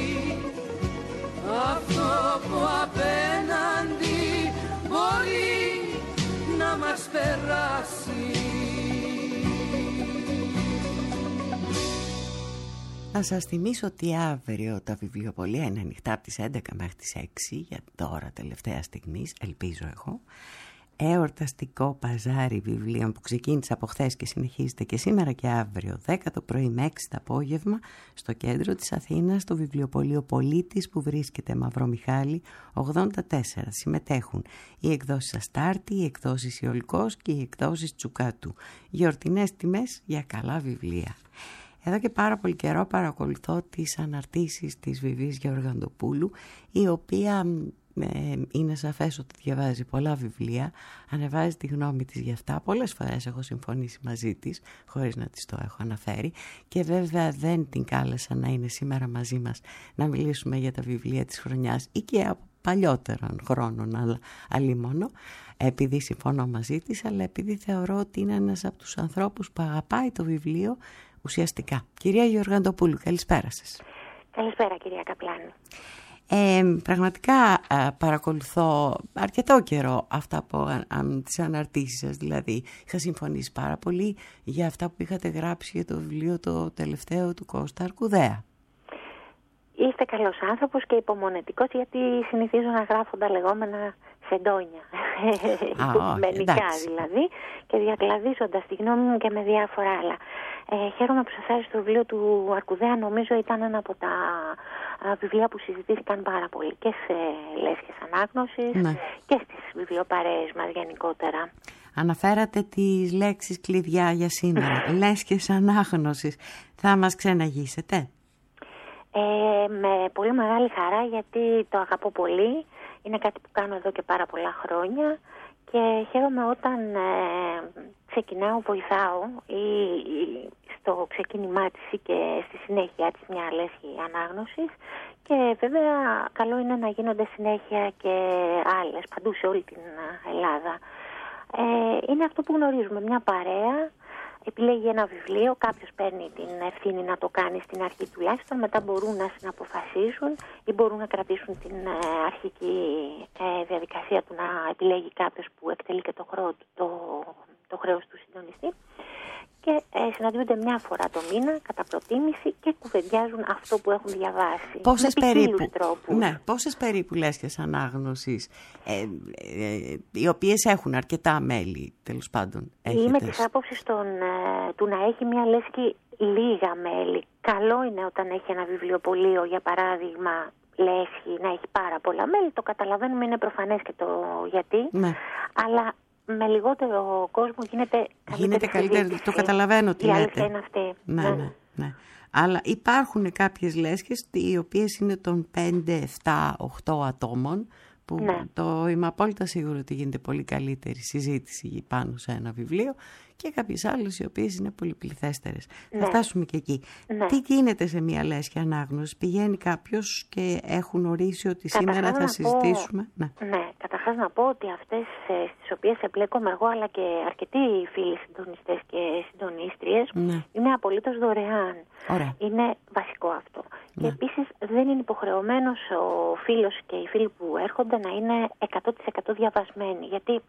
αυτό που απέναντι μπορεί να μας περάσει. Να Θα σας θυμίσω ότι αύριο τα βιβλιοπωλεία είναι ανοιχτά από τις 11 μέχρι τις 6 για τώρα τελευταία στιγμής, ελπίζω εγώ. Εορταστικό παζάρι βιβλίων που ξεκίνησε από χθες και συνεχίζεται και σήμερα και αύριο 10 το πρωί με 6 το απόγευμα στο κέντρο της Αθήνας, στο βιβλιοπωλείο Πολίτης που βρίσκεται Μαυρό Μιχάλη 84. Συμμετέχουν οι εκδόσεις Αστάρτη, οι εκδόσεις Ιολικός και οι εκδόσεις Τσουκάτου. Γιορτινές τιμές για καλά βιβλία. Εδώ και πάρα πολύ καιρό παρακολουθώ τις αναρτήσεις της Βιβής Γεωργαντοπούλου, η οποία είναι σαφές ότι διαβάζει πολλά βιβλία, ανεβάζει τη γνώμη της για αυτά. Πολλές φορές έχω συμφωνήσει μαζί της, χωρίς να της το έχω αναφέρει, και βέβαια δεν την κάλεσα να είναι σήμερα μαζί μας να μιλήσουμε για τα βιβλία της χρονιάς ή και από παλιότερων χρόνων, αλλά αλίμονο, επειδή συμφωνώ μαζί της, αλλά επειδή θεωρώ ότι είναι ένας από τους ανθρώπους που αγαπάει το βιβλίο ουσιαστικά. Κυρία Γεωργαντοπούλου, καλησπέρα σας. Καλησπέρα κυρία Καπλάνη. Πραγματικά παρακολουθώ αρκετό καιρό αυτά από τις αναρτήσεις σας, δηλαδή είχα συμφωνήσει πάρα πολύ για αυτά που είχατε γράψει για το βιβλίο το τελευταίο του Κώστα Αρκουδέα. Είστε καλός άνθρωπος και υπομονετικός, γιατί συνηθίζω να γράφω τα λεγόμενα σεντόνια, υπομενικά δηλαδή, και διακλαδίζοντας τη γνώμη μου και με διάφορα άλλα. Χαίρομαι που σας άρεσε το βιβλίο του Αρκουδέα. Νομίζω ήταν ένα από τα βιβλία που συζητήθηκαν πάρα πολύ και σε λέσχες ανάγνωσης, ναι, και στις βιβλιοπαρέες μας γενικότερα. Αναφέρατε τις λέξεις κλειδιά για σήμερα, λέσχες ανάγνωσης. Θα μας ξεναγήσετε? Με πολύ μεγάλη χαρά, γιατί το αγαπώ πολύ. Είναι κάτι που κάνω εδώ και πάρα πολλά χρόνια και χαίρομαι όταν ξεκινάω, βοηθάω ή στο ξεκίνημά της και στη συνέχεια της μια λέσχη ανάγνωσης, και βέβαια καλό είναι να γίνονται συνέχεια και άλλες παντού σε όλη την Ελλάδα. Είναι αυτό που γνωρίζουμε, μια παρέα επιλέγει ένα βιβλίο, κάποιος παίρνει την ευθύνη να το κάνει στην αρχή τουλάχιστον, μετά μπορούν να συναποφασίσουν ή μπορούν να κρατήσουν την αρχική διαδικασία του να επιλέγει κάποιος που εκτελεί και το χρέος του συντονιστή, και συναντιούνται μια φορά το μήνα κατά προτίμηση και κουβεντιάζουν αυτό που έχουν διαβάσει. Πόσες περίπου λέσχες ανάγνωσης, οι οποίες έχουν αρκετά μέλη, τέλος πάντων, έχετε? Είμαι της άποψης του να έχει μια λέσχη λίγα μέλη. Καλό είναι όταν έχει ένα βιβλιοπωλείο, για παράδειγμα, λέσχη, να έχει πάρα πολλά μέλη. Το καταλαβαίνουμε, είναι προφανές και το γιατί, ναι, αλλά με λιγότερο κόσμο γίνεται καλύτερη. Το καταλαβαίνω τι λέτε. Η αλήθεια είναι αυτή. Ναι. Αλλά υπάρχουν κάποιες λέσχες οι οποίες είναι των 5, 7, 8 ατόμων, που το είμαι απόλυτα σίγουρο ότι γίνεται πολύ καλύτερη συζήτηση πάνω σε ένα βιβλίο, και κάποιες άλλες οι οποίες είναι πολυπληθέστερες. Θα φτάσουμε και εκεί. Τι γίνεται σε μια λέσχη ανάγνωση? Πηγαίνει κάποιος και έχουν ορίσει ότι σήμερα θα συζητήσουμε? Καταρχάς να πω ότι αυτές στις οποίες εμπλέκομαι εγώ, αλλά και αρκετοί φίλοι συντονιστές και συντονίστριες, είναι απολύτως δωρεάν. Ωραία. Είναι βασικό αυτό. Και επίσης δεν είναι υποχρεωμένος ο φίλος και οι φίλοι που έρχονται να είναι 100% διαβασμένοι, γιατί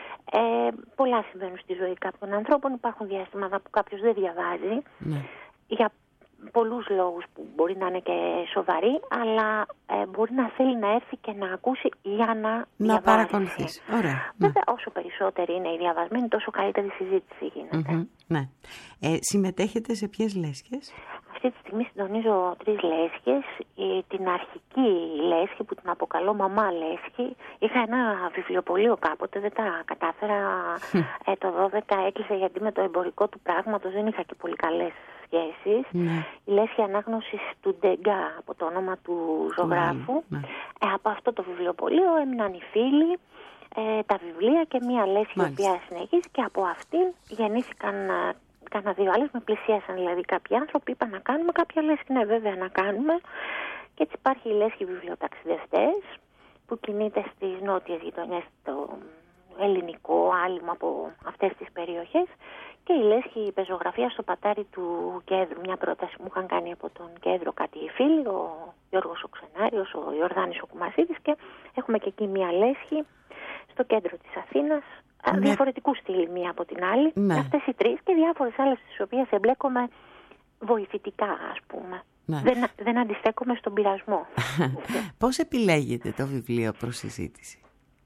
πολλά συμβαίνουν στη ζωή κάποιων ανθρώπων. Υπάρχουν διαστήματα που κάποιος δεν διαβάζει, για πολλούς λόγους που μπορεί να είναι και σοβαροί, αλλά μπορεί να θέλει να έρθει και να ακούσει για να παρακολουθήσει. Ωραία. Βέβαια, όσο περισσότεροι είναι οι διαβασμένοι, τόσο καλύτερη συζήτηση γίνεται. Ναι. Συμμετέχετε σε ποιες λέσχες? Αυτή τη στιγμή συντονίζω 3 λέσχες. Την αρχική λέσχη που την αποκαλώ μαμά λέσχη. Είχα ένα βιβλιοπωλείο κάποτε, δεν τα κατάφερα. Το 12 έκλεισε, γιατί με το εμπορικό του πράγματος δεν είχα και πολύ καλές σχέσεις. Η λέσχη ανάγνωσης του Ντεγκά, από το όνομα του ζωγράφου. Από αυτό το βιβλιοπωλείο έμειναν οι φίλοι, τα βιβλία και μία λέσχη η οποία συνεχίζει, και από αυτήν γεννήθηκαν κάνα 2 άλλες, με πλησίασαν δηλαδή κάποιοι άνθρωποι, είπα να κάνουμε κάποια λέσχη, ναι βέβαια να κάνουμε, και έτσι υπάρχει η λέσχη βιβλιοταξιδευτές που κινείται στις νότιες γειτονιές, το ελληνικό άλυμο από αυτές τις περιοχές, και η λέσχη πεζογραφία στο πατάρι του Κέντρου, μια πρόταση που μου είχαν κάνει από τον Κέντρο κάτι οι φίλοι, ο Γιώργος ο Ξενάριος, ο Ιορδάνης ο Κουμασίδης, και έχουμε και εκεί μια λέσχη στο κέντρο της Αθήνας, διαφορετικού στυλ μία από την άλλη. Αυτές οι 3 και διάφορες άλλες στις οποίες εμπλέκομαι βοηθητικά, ας πούμε. Ναι. Δεν αντιστέκομαι στον πειρασμό. Πώς επιλέγετε το βιβλίο προς συζήτηση?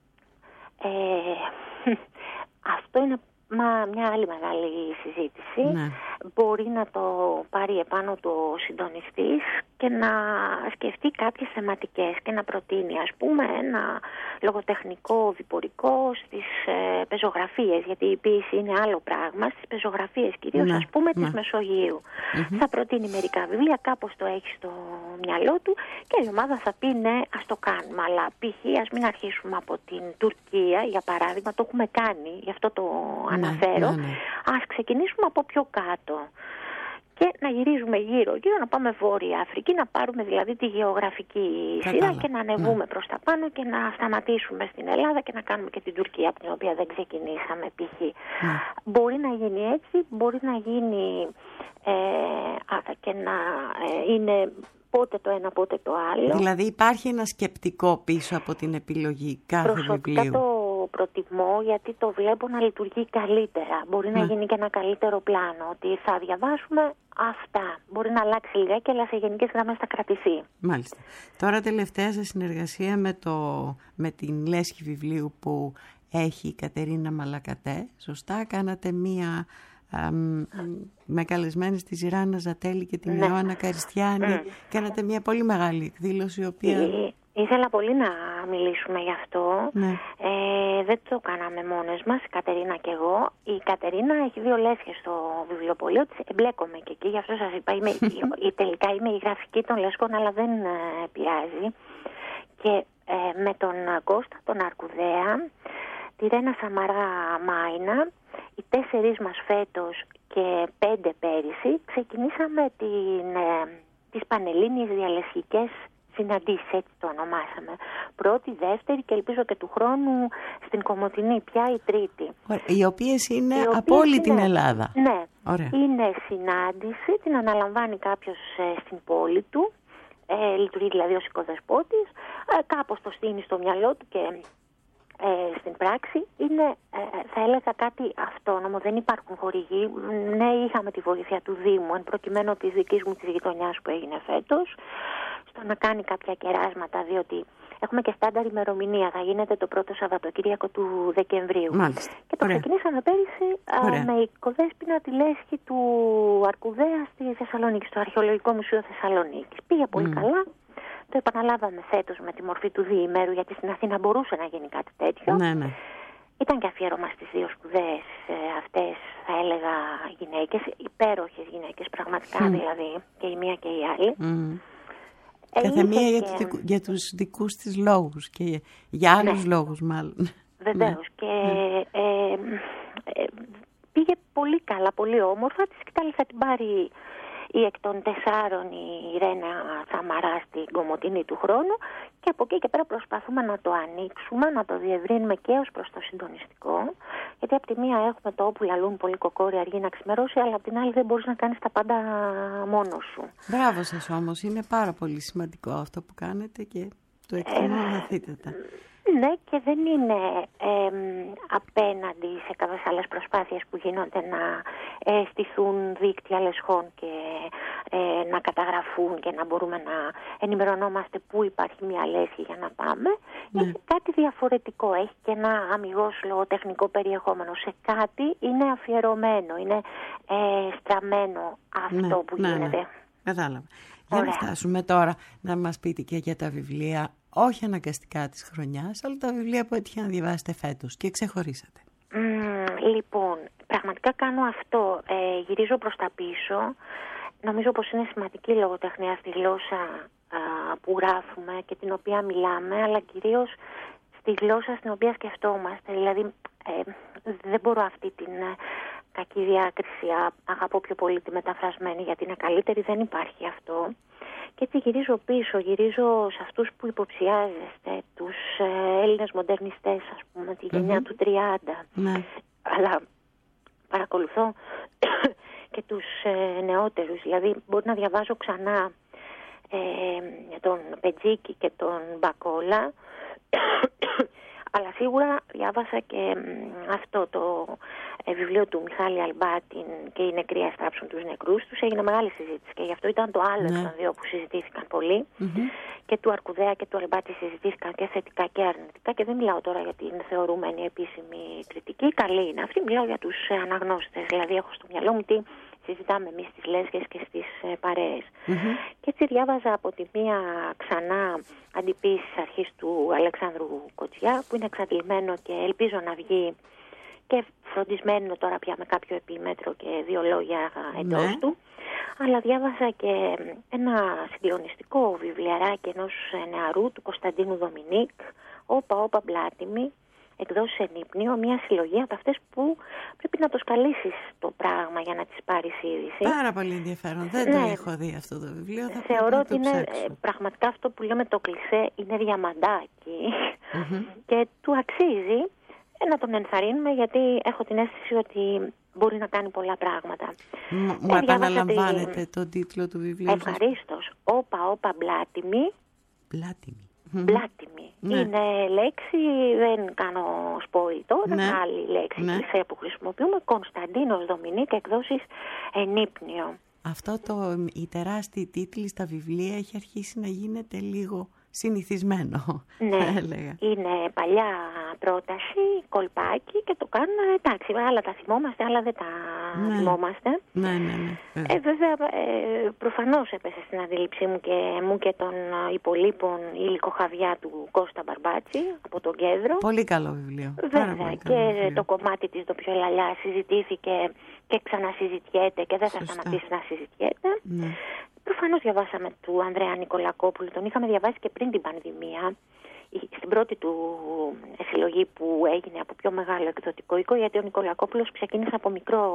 Αυτό είναι μια άλλη μεγάλη συζήτηση. Ναι. Μπορεί να το πάρει επάνω του ο συντονιστής και να σκεφτεί κάποιες θεματικές και να προτείνει, ας πούμε, ένα λογοτεχνικό διπορικό στις πεζογραφίες, γιατί η ποίηση είναι άλλο πράγμα, στις πεζογραφίες κυρίως, Ναι. ας πούμε, Ναι. της Μεσογείου. Θα προτείνει μερικά βιβλία, κάπως το έχει στο μυαλό του και η ομάδα θα πει ναι, ας το κάνουμε. Αλλά π.χ. ας μην αρχίσουμε από την Τουρκία, για παράδειγμα, το έχουμε κάνει, γι' αυτό το αναφέρω. Ναι. Ας ξεκινήσουμε από πιο κάτω και να γυρίζουμε γύρω-γύρω, να πάμε Βόρεια Αφρική, να πάρουμε δηλαδή τη γεωγραφική σειρά και να ανεβούμε προς τα πάνω και να σταματήσουμε στην Ελλάδα και να κάνουμε και την Τουρκία, από την οποία δεν ξεκινήσαμε π.χ. Μπορεί να γίνει έτσι, μπορεί να γίνει και να είναι πότε το ένα, πότε το άλλο. Δηλαδή υπάρχει ένα σκεπτικό πίσω από την επιλογή κάθε Προσωπικά βιβλίου. το προτιμώ, γιατί το βλέπω να λειτουργεί καλύτερα. Μπορεί να γίνει και ένα καλύτερο πλάνο, ότι θα διαβάσουμε αυτά. Μπορεί να αλλάξει λιγάκι, αλλά σε γενικές γραμμές θα κρατηθεί. Μάλιστα. Τώρα τελευταία σε συνεργασία με την λέσχη βιβλίου που έχει η Κατερίνα Μαλακατέ, σωστά, κάνατε μία με καλεσμένες τη Ζηράνα Ζατέλη και την Ιωάννα Καριστιάνη. Κάνατε μια πολύ μεγάλη εκδήλωση, η οποία... Ήθελα πολύ να μιλήσουμε γι' αυτό. Ναι. Δεν το κάναμε μόνες μας, η Κατερίνα και εγώ. Η Κατερίνα έχει 2 λέσχες στο βιβλιοπωλείο της. Εμπλέκομαι και εκεί, γι' αυτό σας είπα. Τελικά είμαι η γραφική των λέσχων, αλλά δεν πειράζει. Και με τον Κώστα, τον Αρκουδέα, τη Ρένα Σαμαρά Μάινα, οι 4 μας φέτος και 5 πέρυσι, ξεκινήσαμε τις Πανελλήνιες διαλεσχικές συναντήσεις, έτσι το ονομάσαμε. Πρώτη, δεύτερη και ελπίζω και του χρόνου στην Κομοτηνή πια η τρίτη. Οι οποίες είναι από όλη την Ελλάδα. Ναι. Ωραία. Είναι συνάντηση, την αναλαμβάνει κάποιος στην πόλη του, λειτουργεί δηλαδή ως οικοδεσπότης, κάπως το στείνει στο μυαλό του και στην πράξη είναι, θα έλεγα, κάτι αυτόνομο. Δεν υπάρχουν χορηγοί. Ναι, είχαμε τη βοήθεια του Δήμου, εν προκειμένου της δικής μου της γειτονιάς που έγινε φέτος, στο να κάνει κάποια κεράσματα, διότι έχουμε και στάνταρ ημερομηνία. Θα γίνεται το πρώτο Σαββατοκύριακο του Δεκεμβρίου. Μάλιστα. Και το ξεκινήσαμε πέρυσι με οικοδέσποινα τη λέσχη του Αρκουδέα στη Θεσσαλονίκη, στο Αρχαιολογικό Μουσείο Θεσσαλονίκης. Πήγε πολύ καλά. Το επαναλάβαμε φέτος με τη μορφή του διημέρου, γιατί στην Αθήνα μπορούσε να γίνει κάτι τέτοιο. Ναι. Ήταν και αφιέρωμα στις 2 σπουδαίες αυτές, θα έλεγα, γυναίκες, υπέροχες γυναίκες, πραγματικά δηλαδή, και η μία και η άλλη. Κάθε μία για τους δικούς της λόγους και για άλλους λόγους μάλλον. Βεβαίως. Και πήγε πολύ καλά, πολύ όμορφα. Τη σκητάλη θα την πάρει η εκ των 4 η Ρένα Σαμαρά στην Κομοτηνή του χρόνου, και από εκεί και πέρα προσπαθούμε να το ανοίξουμε, να το διευρύνουμε και ως προς το συντονιστικό, γιατί από τη μία έχουμε το όπου λαλούν πολύ κοκόρι αργεί να ξημερώσει, αλλά από την άλλη δεν μπορείς να κάνεις τα πάντα μόνος σου. Μπράβο σας όμως, είναι πάρα πολύ σημαντικό αυτό που κάνετε και το εκτιμώ βαθύτατα. Ναι, και δεν είναι απέναντι σε κάποιες άλλες προσπάθειες που γίνονται να στηθούν δίκτυα λεσχών και να καταγραφούν και να μπορούμε να ενημερωνόμαστε πού υπάρχει μια λέσχη για να πάμε. Έχει κάτι διαφορετικό, έχει και ένα αμιγώς λογοτεχνικό περιεχόμενο. Σε κάτι είναι αφιερωμένο, είναι στραμμένο αυτό που γίνεται. Κατάλαβα. Για να φτάσουμε τώρα να μας πείτε και για τα βιβλία, όχι αναγκαστικά της χρονιάς, αλλά τα βιβλία που έτυχε να διαβάσετε φέτος και ξεχωρίσατε. Λοιπόν, πραγματικά κάνω αυτό. Γυρίζω προς τα πίσω. Νομίζω πως είναι σημαντική η λογοτεχνία στη γλώσσα που γράφουμε και την οποία μιλάμε, αλλά κυρίως στη γλώσσα στην οποία σκεφτόμαστε. Δηλαδή, δεν μπορώ αυτή την κακή διάκριση, αγαπώ πιο πολύ τη μεταφρασμένη γιατί είναι καλύτερη, δεν υπάρχει αυτό. Και έτσι γυρίζω πίσω, γυρίζω σε αυτούς που υποψιάζεστε, τους Έλληνες μοντερνιστές, ας πούμε, τη γενιά του 30. Ναι. Αλλά παρακολουθώ και τους νεότερους, δηλαδή μπορεί να διαβάζω ξανά τον Πετζίκη και τον Μπακόλα, Αλλά σίγουρα διάβασα και αυτό το βιβλίο του Μιχάλη Αλμπάτη και οι νεκροί αστράψουν τους νεκρούς τους. Έγινε μεγάλη συζήτηση και γι' αυτό ήταν το άλλο των δύο που συζητήθηκαν πολύ. Και του Αρκουδέα και του Αλμπάτη συζητήθηκαν και θετικά και αρνητικά. Και δεν μιλάω τώρα για την θεωρούμενη επίσημη κριτική. Καλή είναι αυτή. Μιλάω για τους αναγνώστες. Δηλαδή έχω στο μυαλό μου τι συζητάμε εμείς στις λέσχες και στις παρέες. Και έτσι διάβαζα από τη μία ξανά αντιποίηση αρχής του Αλεξάνδρου Κοτσιά, που είναι εξαντλημένο και ελπίζω να βγει και φροντισμένο τώρα πια με κάποιο επίμετρο και 2 λόγια εντός του. Αλλά διάβασα και ένα συγκλονιστικό βιβλιαράκι ενός νεαρού του Κωνσταντίνου Δομινίκ, όπα μπλάτιμη, εκδόσεις Ενύπνιο, μια συλλογή από αυτές που πρέπει να το σκαλίσεις το πράγμα για να τις πάρεις είδηση. Πάρα πολύ ενδιαφέρον. Δεν το έχω δει αυτό το βιβλίο. Θεωρώ ότι είναι πραγματικά αυτό που λέμε το κλισέ, είναι διαμαντάκι και του αξίζει να τον ενθαρρύνουμε, γιατί έχω την αίσθηση ότι μπορεί να κάνει πολλά πράγματα. Μου επαναλαμβάνετε τον τίτλο του βιβλίου? Ευχαρίστως. Όπα μπλάτιμη. Μπλάτιμη. Ναι. Είναι λέξη, δεν κάνω spoil τώρα, άλλη λέξη κλισέ που χρησιμοποιούμε. Κωνσταντίνος Δομινίκ, εκδόσεις Ενύπνιο. Αυτό η τεράστιοι τίτλοι στα βιβλία έχει αρχίσει να γίνεται λίγο συνηθισμένο. Ναι, είναι παλιά πρόταση, κολπάκι και το κάνουν, εντάξει, άλλα τα θυμόμαστε, άλλα δεν τα θυμόμαστε. Ναι. Βέβαια, προφανώς έπεσε στην αντίληψή μου και των υπολείπων η Λυκοχαβιά του Κώστα Μπαρμπάτσι από τον Κέντρο. Πολύ καλό βιβλίο. Βέβαια, και το κομμάτι της Ντοπιολαλιά συζητήθηκε και ξανασυζητιέται και δεν θα σταματήσει να συζητιέται. Προφανώς διαβάσαμε του Ανδρέα Νικολακόπουλου, τον είχαμε διαβάσει και πριν την πανδημία, στην πρώτη του συλλογή που έγινε από πιο μεγάλο εκδοτικό οίκο, γιατί ο Νικολακόπουλος ξεκίνησε από μικρό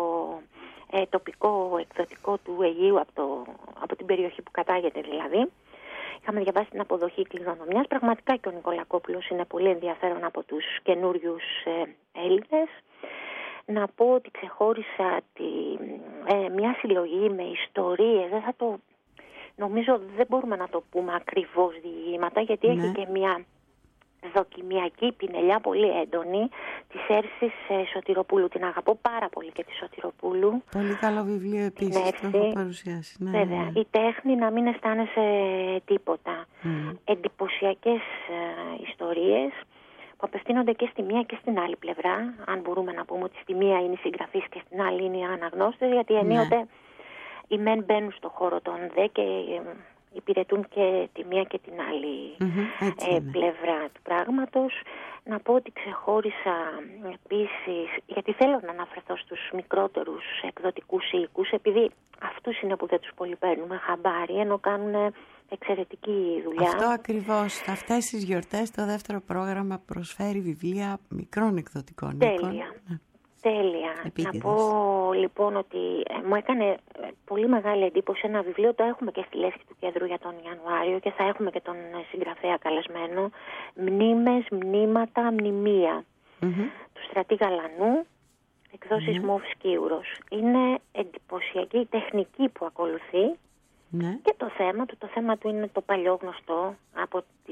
τοπικό εκδοτικό του Αιγείου, από την περιοχή που κατάγεται δηλαδή. Είχαμε διαβάσει την αποδοχή κληρονομιάς. Πραγματικά και ο Νικολακόπουλος είναι πολύ ενδιαφέρον από τους καινούριους Έλληνες. Να πω ότι ξεχώρισα μια συλλογή με ιστορίες, νομίζω δεν μπορούμε να το πούμε ακριβώς διηγήματα, γιατί έχει και μια δοκιμιακή πινελιά πολύ έντονη της Έρσης Σωτηροπούλου. Την αγαπώ πάρα πολύ και τη Σωτηροπούλου. Πολύ καλό βιβλίο επίσης, το έχω παρουσιάσει. Βέβαια, η τέχνη να μην αισθάνεσαι τίποτα. Εντυπωσιακές ιστορίες που απευθύνονται και στη μία και στην άλλη πλευρά. Αν μπορούμε να πούμε ότι στη μία είναι οι συγγραφείς και στην άλλη είναι οι αναγνώστες, γιατί ενίοτε οι μεν μπαίνουν στο χώρο των δε και υπηρετούν και τη μία και την άλλη πλευρά του πράγματος. Να πω ότι ξεχώρισα επίσης, γιατί θέλω να αναφερθώ στους μικρότερους εκδοτικούς οίκους, επειδή αυτούς είναι που δεν τους πολύ παίρνουμε χαμπάρι, ενώ κάνουν εξαιρετική δουλειά. Αυτό ακριβώς. Αυτές τις γιορτές το δεύτερο πρόγραμμα προσφέρει βιβλία μικρών εκδοτικών οίκων. Τέλεια. Να πω λοιπόν ότι μου έκανε πολύ μεγάλη εντύπωση ένα βιβλίο, το έχουμε και στη Λέσχη του Κέντρου για τον Ιανουάριο και θα έχουμε και τον συγγραφέα καλεσμένο, Μνήμες, Μνήματα, Μνημεία, του Στρατή Γαλανού, εκδόσεις Μοβ Σκύουρος. Είναι εντυπωσιακή η τεχνική που ακολουθεί και το θέμα του είναι το παλιό γνωστό από τις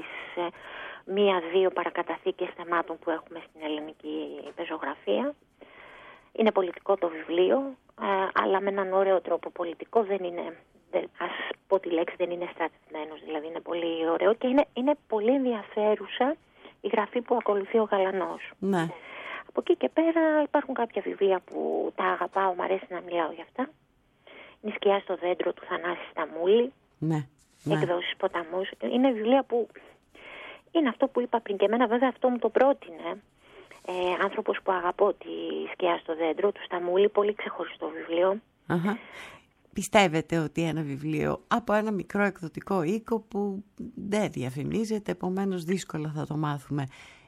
1-2 παρακαταθήκες θεμάτων που έχουμε στην ελληνική πεζογραφία. Είναι πολιτικό το βιβλίο, αλλά με έναν ωραίο τρόπο πολιτικό. Δεν είναι, ας πω τη λέξη, δεν είναι στρατευμένος, δηλαδή είναι πολύ ωραίο και είναι πολύ ενδιαφέρουσα η γραφή που ακολουθεί ο Γαλανός. Ναι. Από εκεί και πέρα υπάρχουν κάποια βιβλία που τα αγαπάω, μου αρέσει να μιλάω για αυτά. Είναι η Σκιά στο δέντρο του Θανάση Σταμούλη, εκδόσεις Ποταμούς. Είναι βιβλία που είναι αυτό που είπα πριν και εμένα, βέβαια αυτό μου το πρότεινε. Άνθρωπος που αγαπώ, τη Σκιά στο δέντρο του Σταμούλη, πολύ ξεχωριστό βιβλίο. Πιστεύετε ότι ένα βιβλίο από ένα μικρό εκδοτικό οίκο που δεν διαφημίζεται, επομένως δύσκολα θα το μάθουμε,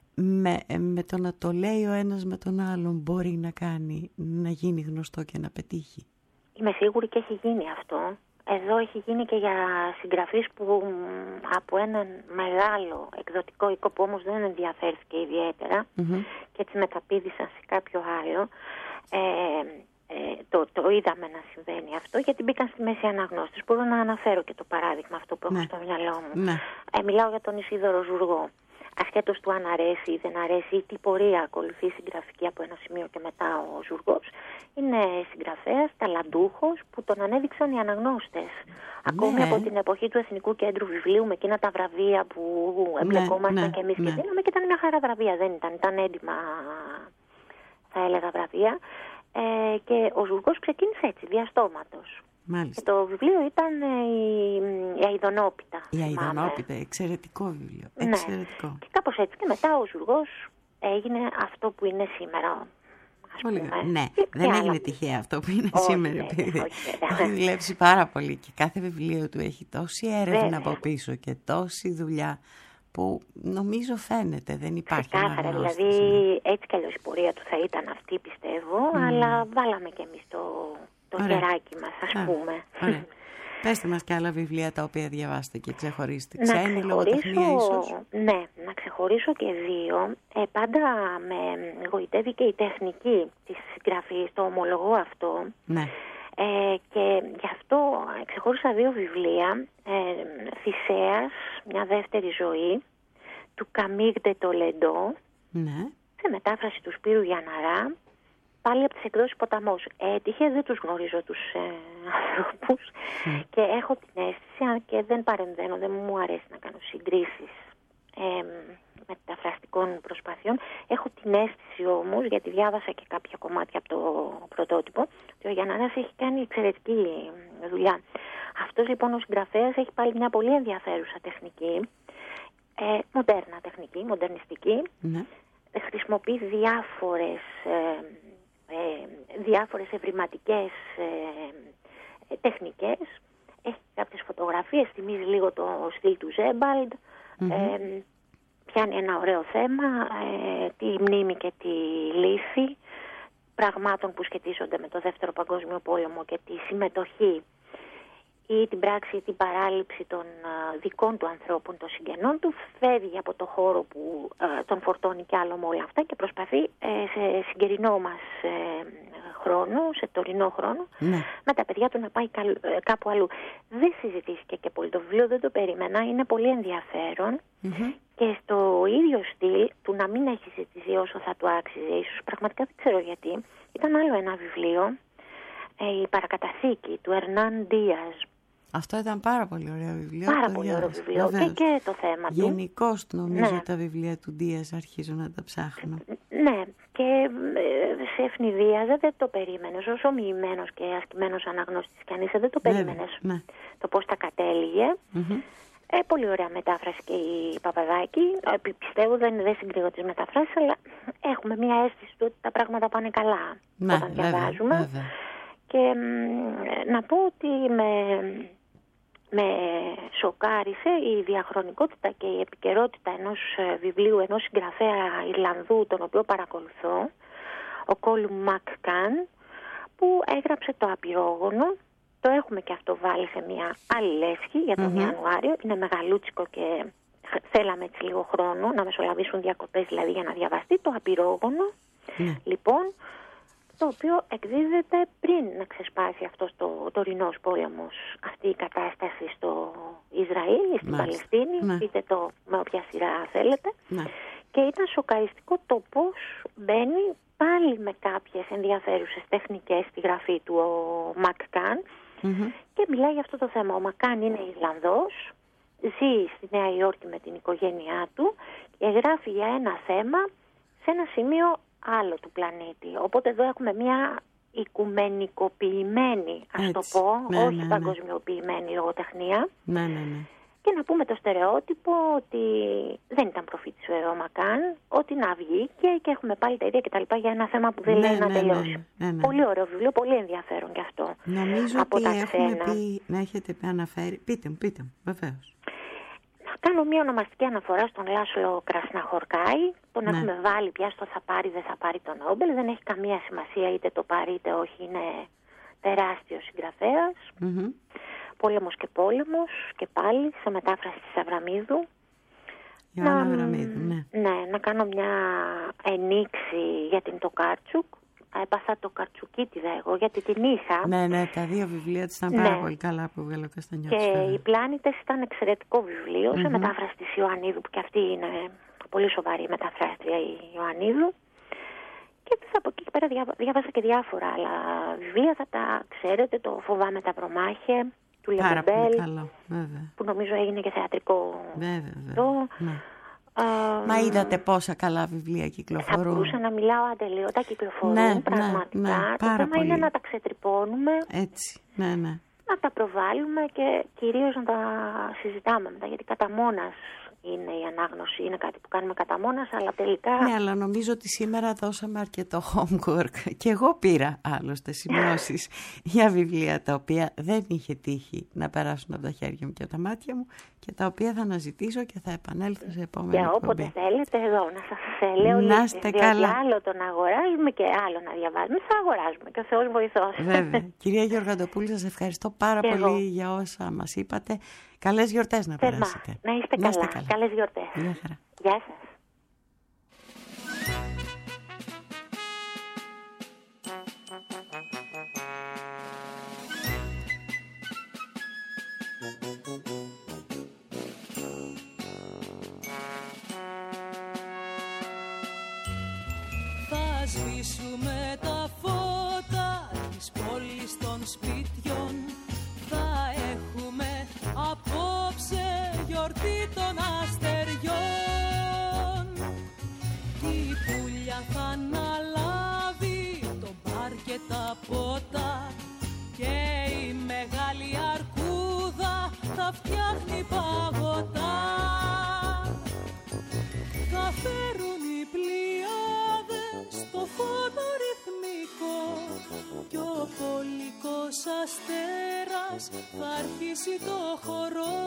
με το να το λέει ο ένας με τον άλλον μπορεί να γίνει γνωστό και να πετύχει? Είμαι σίγουρη και έχει γίνει αυτό. Εδώ έχει γίνει και για συγγραφείς που από έναν μεγάλο εκδοτικό οίκο που όμως δεν ενδιαφέρθηκε ιδιαίτερα και έτσι μεταπήδησαν σε κάποιο άλλο. Το είδαμε να συμβαίνει αυτό, γιατί μπήκαν στη μέση αναγνώστες. Μπορώ να αναφέρω και το παράδειγμα αυτό που έχω στο μυαλό μου. Μιλάω για τον Ισίδωρο Ζουργό. ασχέτως του αν αρέσει ή δεν αρέσει ή τι πορεία ακολουθεί η συγγραφική από ένα σημείο και μετά ο Ζουργός, είναι συγγραφέας, ταλαντούχος που τον ανέδειξαν οι αναγνώστες. Ακόμη από την εποχή του Εθνικού Κέντρου Βιβλίου, με εκείνα τα βραβεία που εμπλεκόμασταν και εμείς και δίναμε, και ήταν μια χαρά βραβεία, δεν ήταν έντιμα, θα έλεγα, βραβεία. Και ο Ζουργός ξεκίνησε έτσι, διαστόματος. Μάλιστα. Και το βιβλίο ήταν η Αηδονόπιτα. Η Αηδονόπιτα, εξαιρετικό βιβλίο. Εξαιρετικό. Ναι. Και κάπως έτσι και μετά ο Ζουργός έγινε αυτό που είναι σήμερα. Πολύ καλά. Ναι, δεν έγινε τυχαία αυτό που είναι σήμερα. Έχει δουλέψει πάρα πολύ και κάθε βιβλίο του έχει τόση έρευνα από πίσω και τόση δουλειά που νομίζω φαίνεται, δεν υπάρχει ξεκάθαρα, δηλαδή έτσι κι αλλιώς η πορεία του θα ήταν αυτή, πιστεύω, αλλά βάλαμε κι εμείς το χεράκι μας, ας πούμε. Ωραία. Πέστε μας και άλλα βιβλία τα οποία διαβάσετε και ξεχωρίσετε. Ξένη λογοτεχνία ίσως. Ναι, να ξεχωρίσω και δύο. Πάντα με γοητεύει και η τεχνική της συγγραφής, το ομολογώ αυτό. Ναι. Και γι' αυτό ξεχώρισα δύο βιβλία. Θησέας, μια δεύτερη ζωή, του Καμίγ ντε Τολεντό, σε μετάφραση του Σπύρου Γιανναρά, πάλι από τις εκδόσεις Ποταμός. Έτυχε, δεν τους γνωρίζω τους ανθρώπους και έχω την αίσθηση, αν και δεν παρεμβαίνω, δεν μου αρέσει να κάνω συγκρίσεις μεταφραστικών προσπαθειών, έχω την αίσθηση όμως, γιατί διάβασα και κάποια κομμάτια από το πρωτότυπο, ότι ο Γιανναράς έχει κάνει εξαιρετική δουλειά. Αυτός λοιπόν ο συγγραφέας έχει πάλι μια πολύ ενδιαφέρουσα τεχνική, μοντέρνα τεχνική, μοντερνιστική. Χρησιμοποιεί διάφορες ευρηματικές τεχνικές. Έχει κάποιες φωτογραφίες, θυμίζει λίγο το στυλ του Ζέμπαλντ. Πιάνει ένα ωραίο θέμα, τη μνήμη και τη λύθη πραγμάτων που σχετίζονται με το Δεύτερο Παγκόσμιο Πόλεμο και τη συμμετοχή ή την πράξη ή την παράληψη των δικών του ανθρώπων, των συγγενών του. Φεύγει από το χώρο που τον φορτώνει κι άλλο με όλα αυτά και προσπαθεί σε συγκαιρινό μας χρόνο, σε τωρινό χρόνο, με τα παιδιά του να πάει κάπου αλλού. Δεν συζητήθηκε και πολύ το βιβλίο, δεν το περίμενα, είναι πολύ ενδιαφέρον. Και στο ίδιο στυλ του να μην έχει συζητηθεί όσο θα του άξιζε, ίσως πραγματικά δεν ξέρω γιατί, ήταν άλλο ένα βιβλίο, η παρακαταθήκη του Ερνάν Ντίας. Αυτό ήταν πάρα πολύ ωραίο βιβλίο. Πάρα πολύ ωραίο βιβλίο και το θέμα του. Γενικώς νομίζω τα βιβλία του Ντίας αρχίζω να τα ψάχνω. Ναι, και σε ευνηδίαζε, δεν το περίμενες. Όσο μοιημένος και ασκημένος αναγνώστης κι αν είσαι, δεν το περίμενες. Το πώς τα κατέληγε. Πολύ ωραία μετάφραση και η Παπαδάκη. Πιστεύω δεν συγκρίνω τις μεταφράσεις, αλλά έχουμε μια αίσθηση του ότι τα πράγματα πάνε καλά όταν διαβάζουμε. Βέβαια. Και να πω ότι με σοκάρισε η διαχρονικότητα και η επικαιρότητα ενός βιβλίου, ενός συγγραφέα Ιρλανδού, τον οποίο παρακολουθώ, ο Κόλουμ Μακκάν, που έγραψε το Απειρόγονο. Το έχουμε και αυτό βάλει σε μια άλλη λέσχη για τον Ιανουάριο. Είναι μεγαλούτσικο και θέλαμε έτσι λίγο χρόνο να μεσολαβήσουν διακοπές, δηλαδή, για να διαβαστεί. Το Απειρόγονο, λοιπόν, το οποίο εκδίδεται πριν να ξεσπάσει αυτός το τωρινός πόλεμος, αυτή η κατάσταση στο Ισραήλ ή στην Παλαιστίνη, πείτε το με όποια σειρά θέλετε. Και ήταν σοκαριστικό το πώς μπαίνει πάλι με κάποιες ενδιαφέρουσες τεχνικές στη γραφή του ο Μακκάν και μιλάει για αυτό το θέμα. Ο Μακκάν είναι Ιρλανδός, ζει στη Νέα Υόρκη με την οικογένειά του και γράφει για ένα θέμα σε ένα σημείο άλλο του πλανήτη. Οπότε εδώ έχουμε μια οικουμενικοποιημένη, ας το πω, όχι παγκοσμιοποιημένη λογοτεχνία. Και να πούμε το στερεότυπο ότι δεν ήταν προφήτης ο Μακκάν, ότι να βγει και έχουμε πάλι τα ίδια κτλ. Για ένα θέμα που δεν λέει να τελειώσει. Πολύ ωραίο βιβλίο, πολύ ενδιαφέρον κι αυτό. Νομίζω ότι έχουμε πει, να έχετε αναφέρει. Πείτε μου, βεβαίως. Να κάνω μια ονομαστική αναφορά στον Λάσλο Κρασναχορκάη. Τον έχουμε βάλει πια στο θα πάρει, δεν θα πάρει τον Νόμπελ. Δεν έχει καμία σημασία είτε το πάρει είτε όχι. Είναι τεράστιος συγγραφέας. Πόλεμος και πόλεμος και πάλι σε μετάφραση της Αβραμίδου. Να κάνω μια ενίξη για την Τοκάρτσουκ. Έπαθα το Καρτσουκίτιδα εγώ γιατί την είχα. Ναι, τα δύο βιβλία της ήταν πάρα πολύ καλά που βγάλω Καστανιώτη. Και οι Πλάνητες ήταν εξαιρετικό βιβλίο σε μετάφραση της Ιωαννίδου που και αυτή είναι πολύ σοβαρή μεταφράστρια η Ιωαννίδου. Και από εκεί και πέρα διάβασα και διάφορα άλλα βιβλία. Θα τα ξέρετε, το «Φοβάμαι τα προμάχε» του Λεμπεμπέλ, που νομίζω έγινε και θεατρικό. Βέβαια. Μα είδατε πόσα καλά βιβλία κυκλοφορούν. Θα μπορούσα να μιλάω ατελείωτα, κυκλοφορούν πραγματικά. Το θέμα είναι να τα ξετρυπώνουμε. Έτσι, να τα προβάλλουμε και κυρίως να τα συζητάμε μετά, γιατί κατά μόνας είναι η ανάγνωση, είναι κάτι που κάνουμε κατά μόνας, αλλά τελικά... Ναι, αλλά νομίζω ότι σήμερα δώσαμε αρκετό homework και εγώ πήρα άλλωστε σημειώσεις για βιβλία τα οποία δεν είχε τύχει να περάσουν από τα χέρια μου και τα μάτια μου και τα οποία θα αναζητήσω και θα επανέλθω σε επόμενη εκπομπή. Και όποτε θέλετε εδώ να σας λέω λίγες, διότι άλλο τον αγοράζουμε και άλλο να διαβάζουμε, θα αγοράζουμε και ο Θεός βοηθός. Βέβαια. Κυρία Γεωργαντοπούλου, σας ευχαριστώ πάρα πολύ για όσα μας είπατε. Καλές γιορτές να περάσετε. Να είστε καλά. Καλές γιορτές. Γεια χαρά. Γεια σας. Θα σβήσουμε τα φώτα της πόλης των σπιτιών. Θα έχουμε απόψε γιορτή των αστεριών. Η πουλιά θα αναλάβει το μπαρ και τα ποτά και η μεγάλη αρκούδα θα φτιάχνει παγωτά. Θα φέρουν οι πλοιάδες το φόνο ρυθμικό κι ο πολικός αστέρας θα αρχίσει το χορό.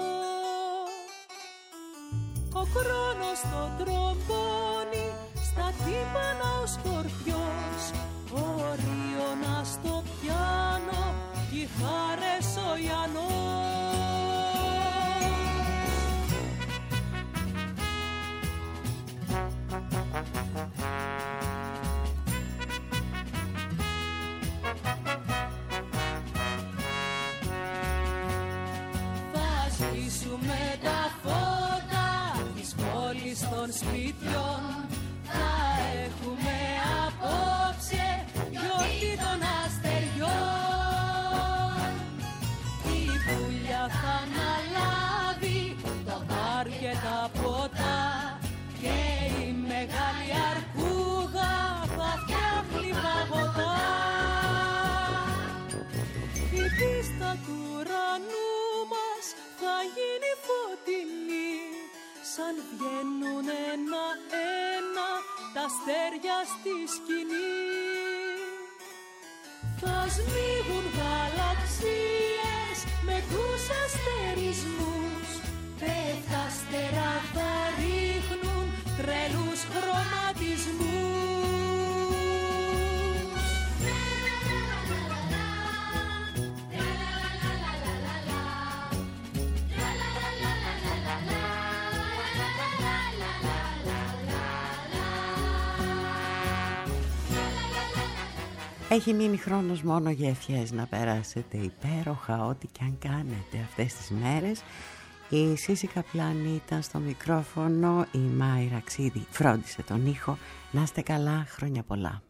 Ο χρόνος το τρομπώνει, στα τύμπανα ο σκορπιός, ο Ρίωνας στο πιάνο κι οι χάρες ο Ιαννός. Με τα φώτα της πόλης των σπιτιών θα έχουμε απόψε γιορτή των αστεριών. Η πουλιά θα αναλάβει το μπαρ και τα ποτά και η μεγάλη αρκούδα θα φτιάχνει παγωτά. Η πίστα του ουρανού θα γίνει φωτεινή, σαν βγαίνουν ένα-ένα τα αστέρια στη σκηνή. Θα σμίγουν γαλαξίες με τους αστερισμούς, πέφτα αστερά θα ρίχνουν τρελούς χρωματισμούς. Έχει μείνει χρόνος μόνο για ευχές, να περάσετε υπέροχα ό,τι και αν κάνετε αυτές τις μέρες. Η Σύση Καπλάνη ήταν στο μικρόφωνο, η Μάη Ραξίδη φρόντισε τον ήχο. Να είστε καλά, χρόνια πολλά.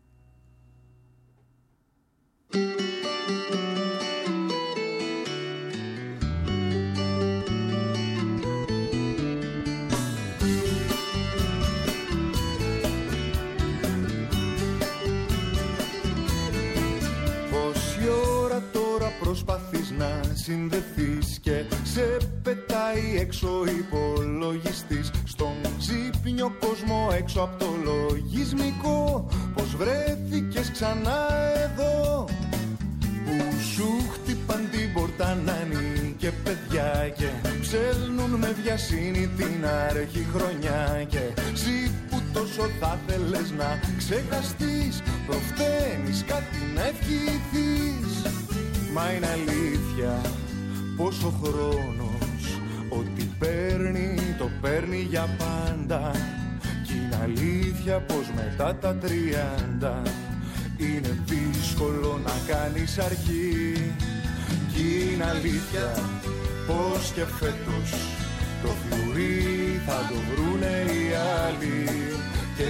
Προσπαθείς να συνδεθείς και σε πετάει έξω υπολογιστής στον ξύπνιο κόσμο έξω από το λογισμικό. Πως βρέθηκες ξανά εδώ που σου χτυπάν την πόρτα νάνι και παιδιά και ψέλνουν με βιασύνη την αρχή χρονιά και εσύ που τόσο θα θέλες να ξεχαστείς προφταίνεις κάτι να ευχηθείς. Μα είναι αλήθεια πως ο χρόνος ό,τι παίρνει το παίρνει για πάντα. Κι είναι αλήθεια πως μετά τα 30 είναι δύσκολο να κάνεις αρχή. Κι είναι αλήθεια πως και φέτος το φλουρί θα το βρούνε οι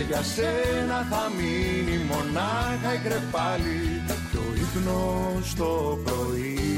για σένα θα μείνει μονάχα η κρεπάλη και ο ύπνος το πρωί.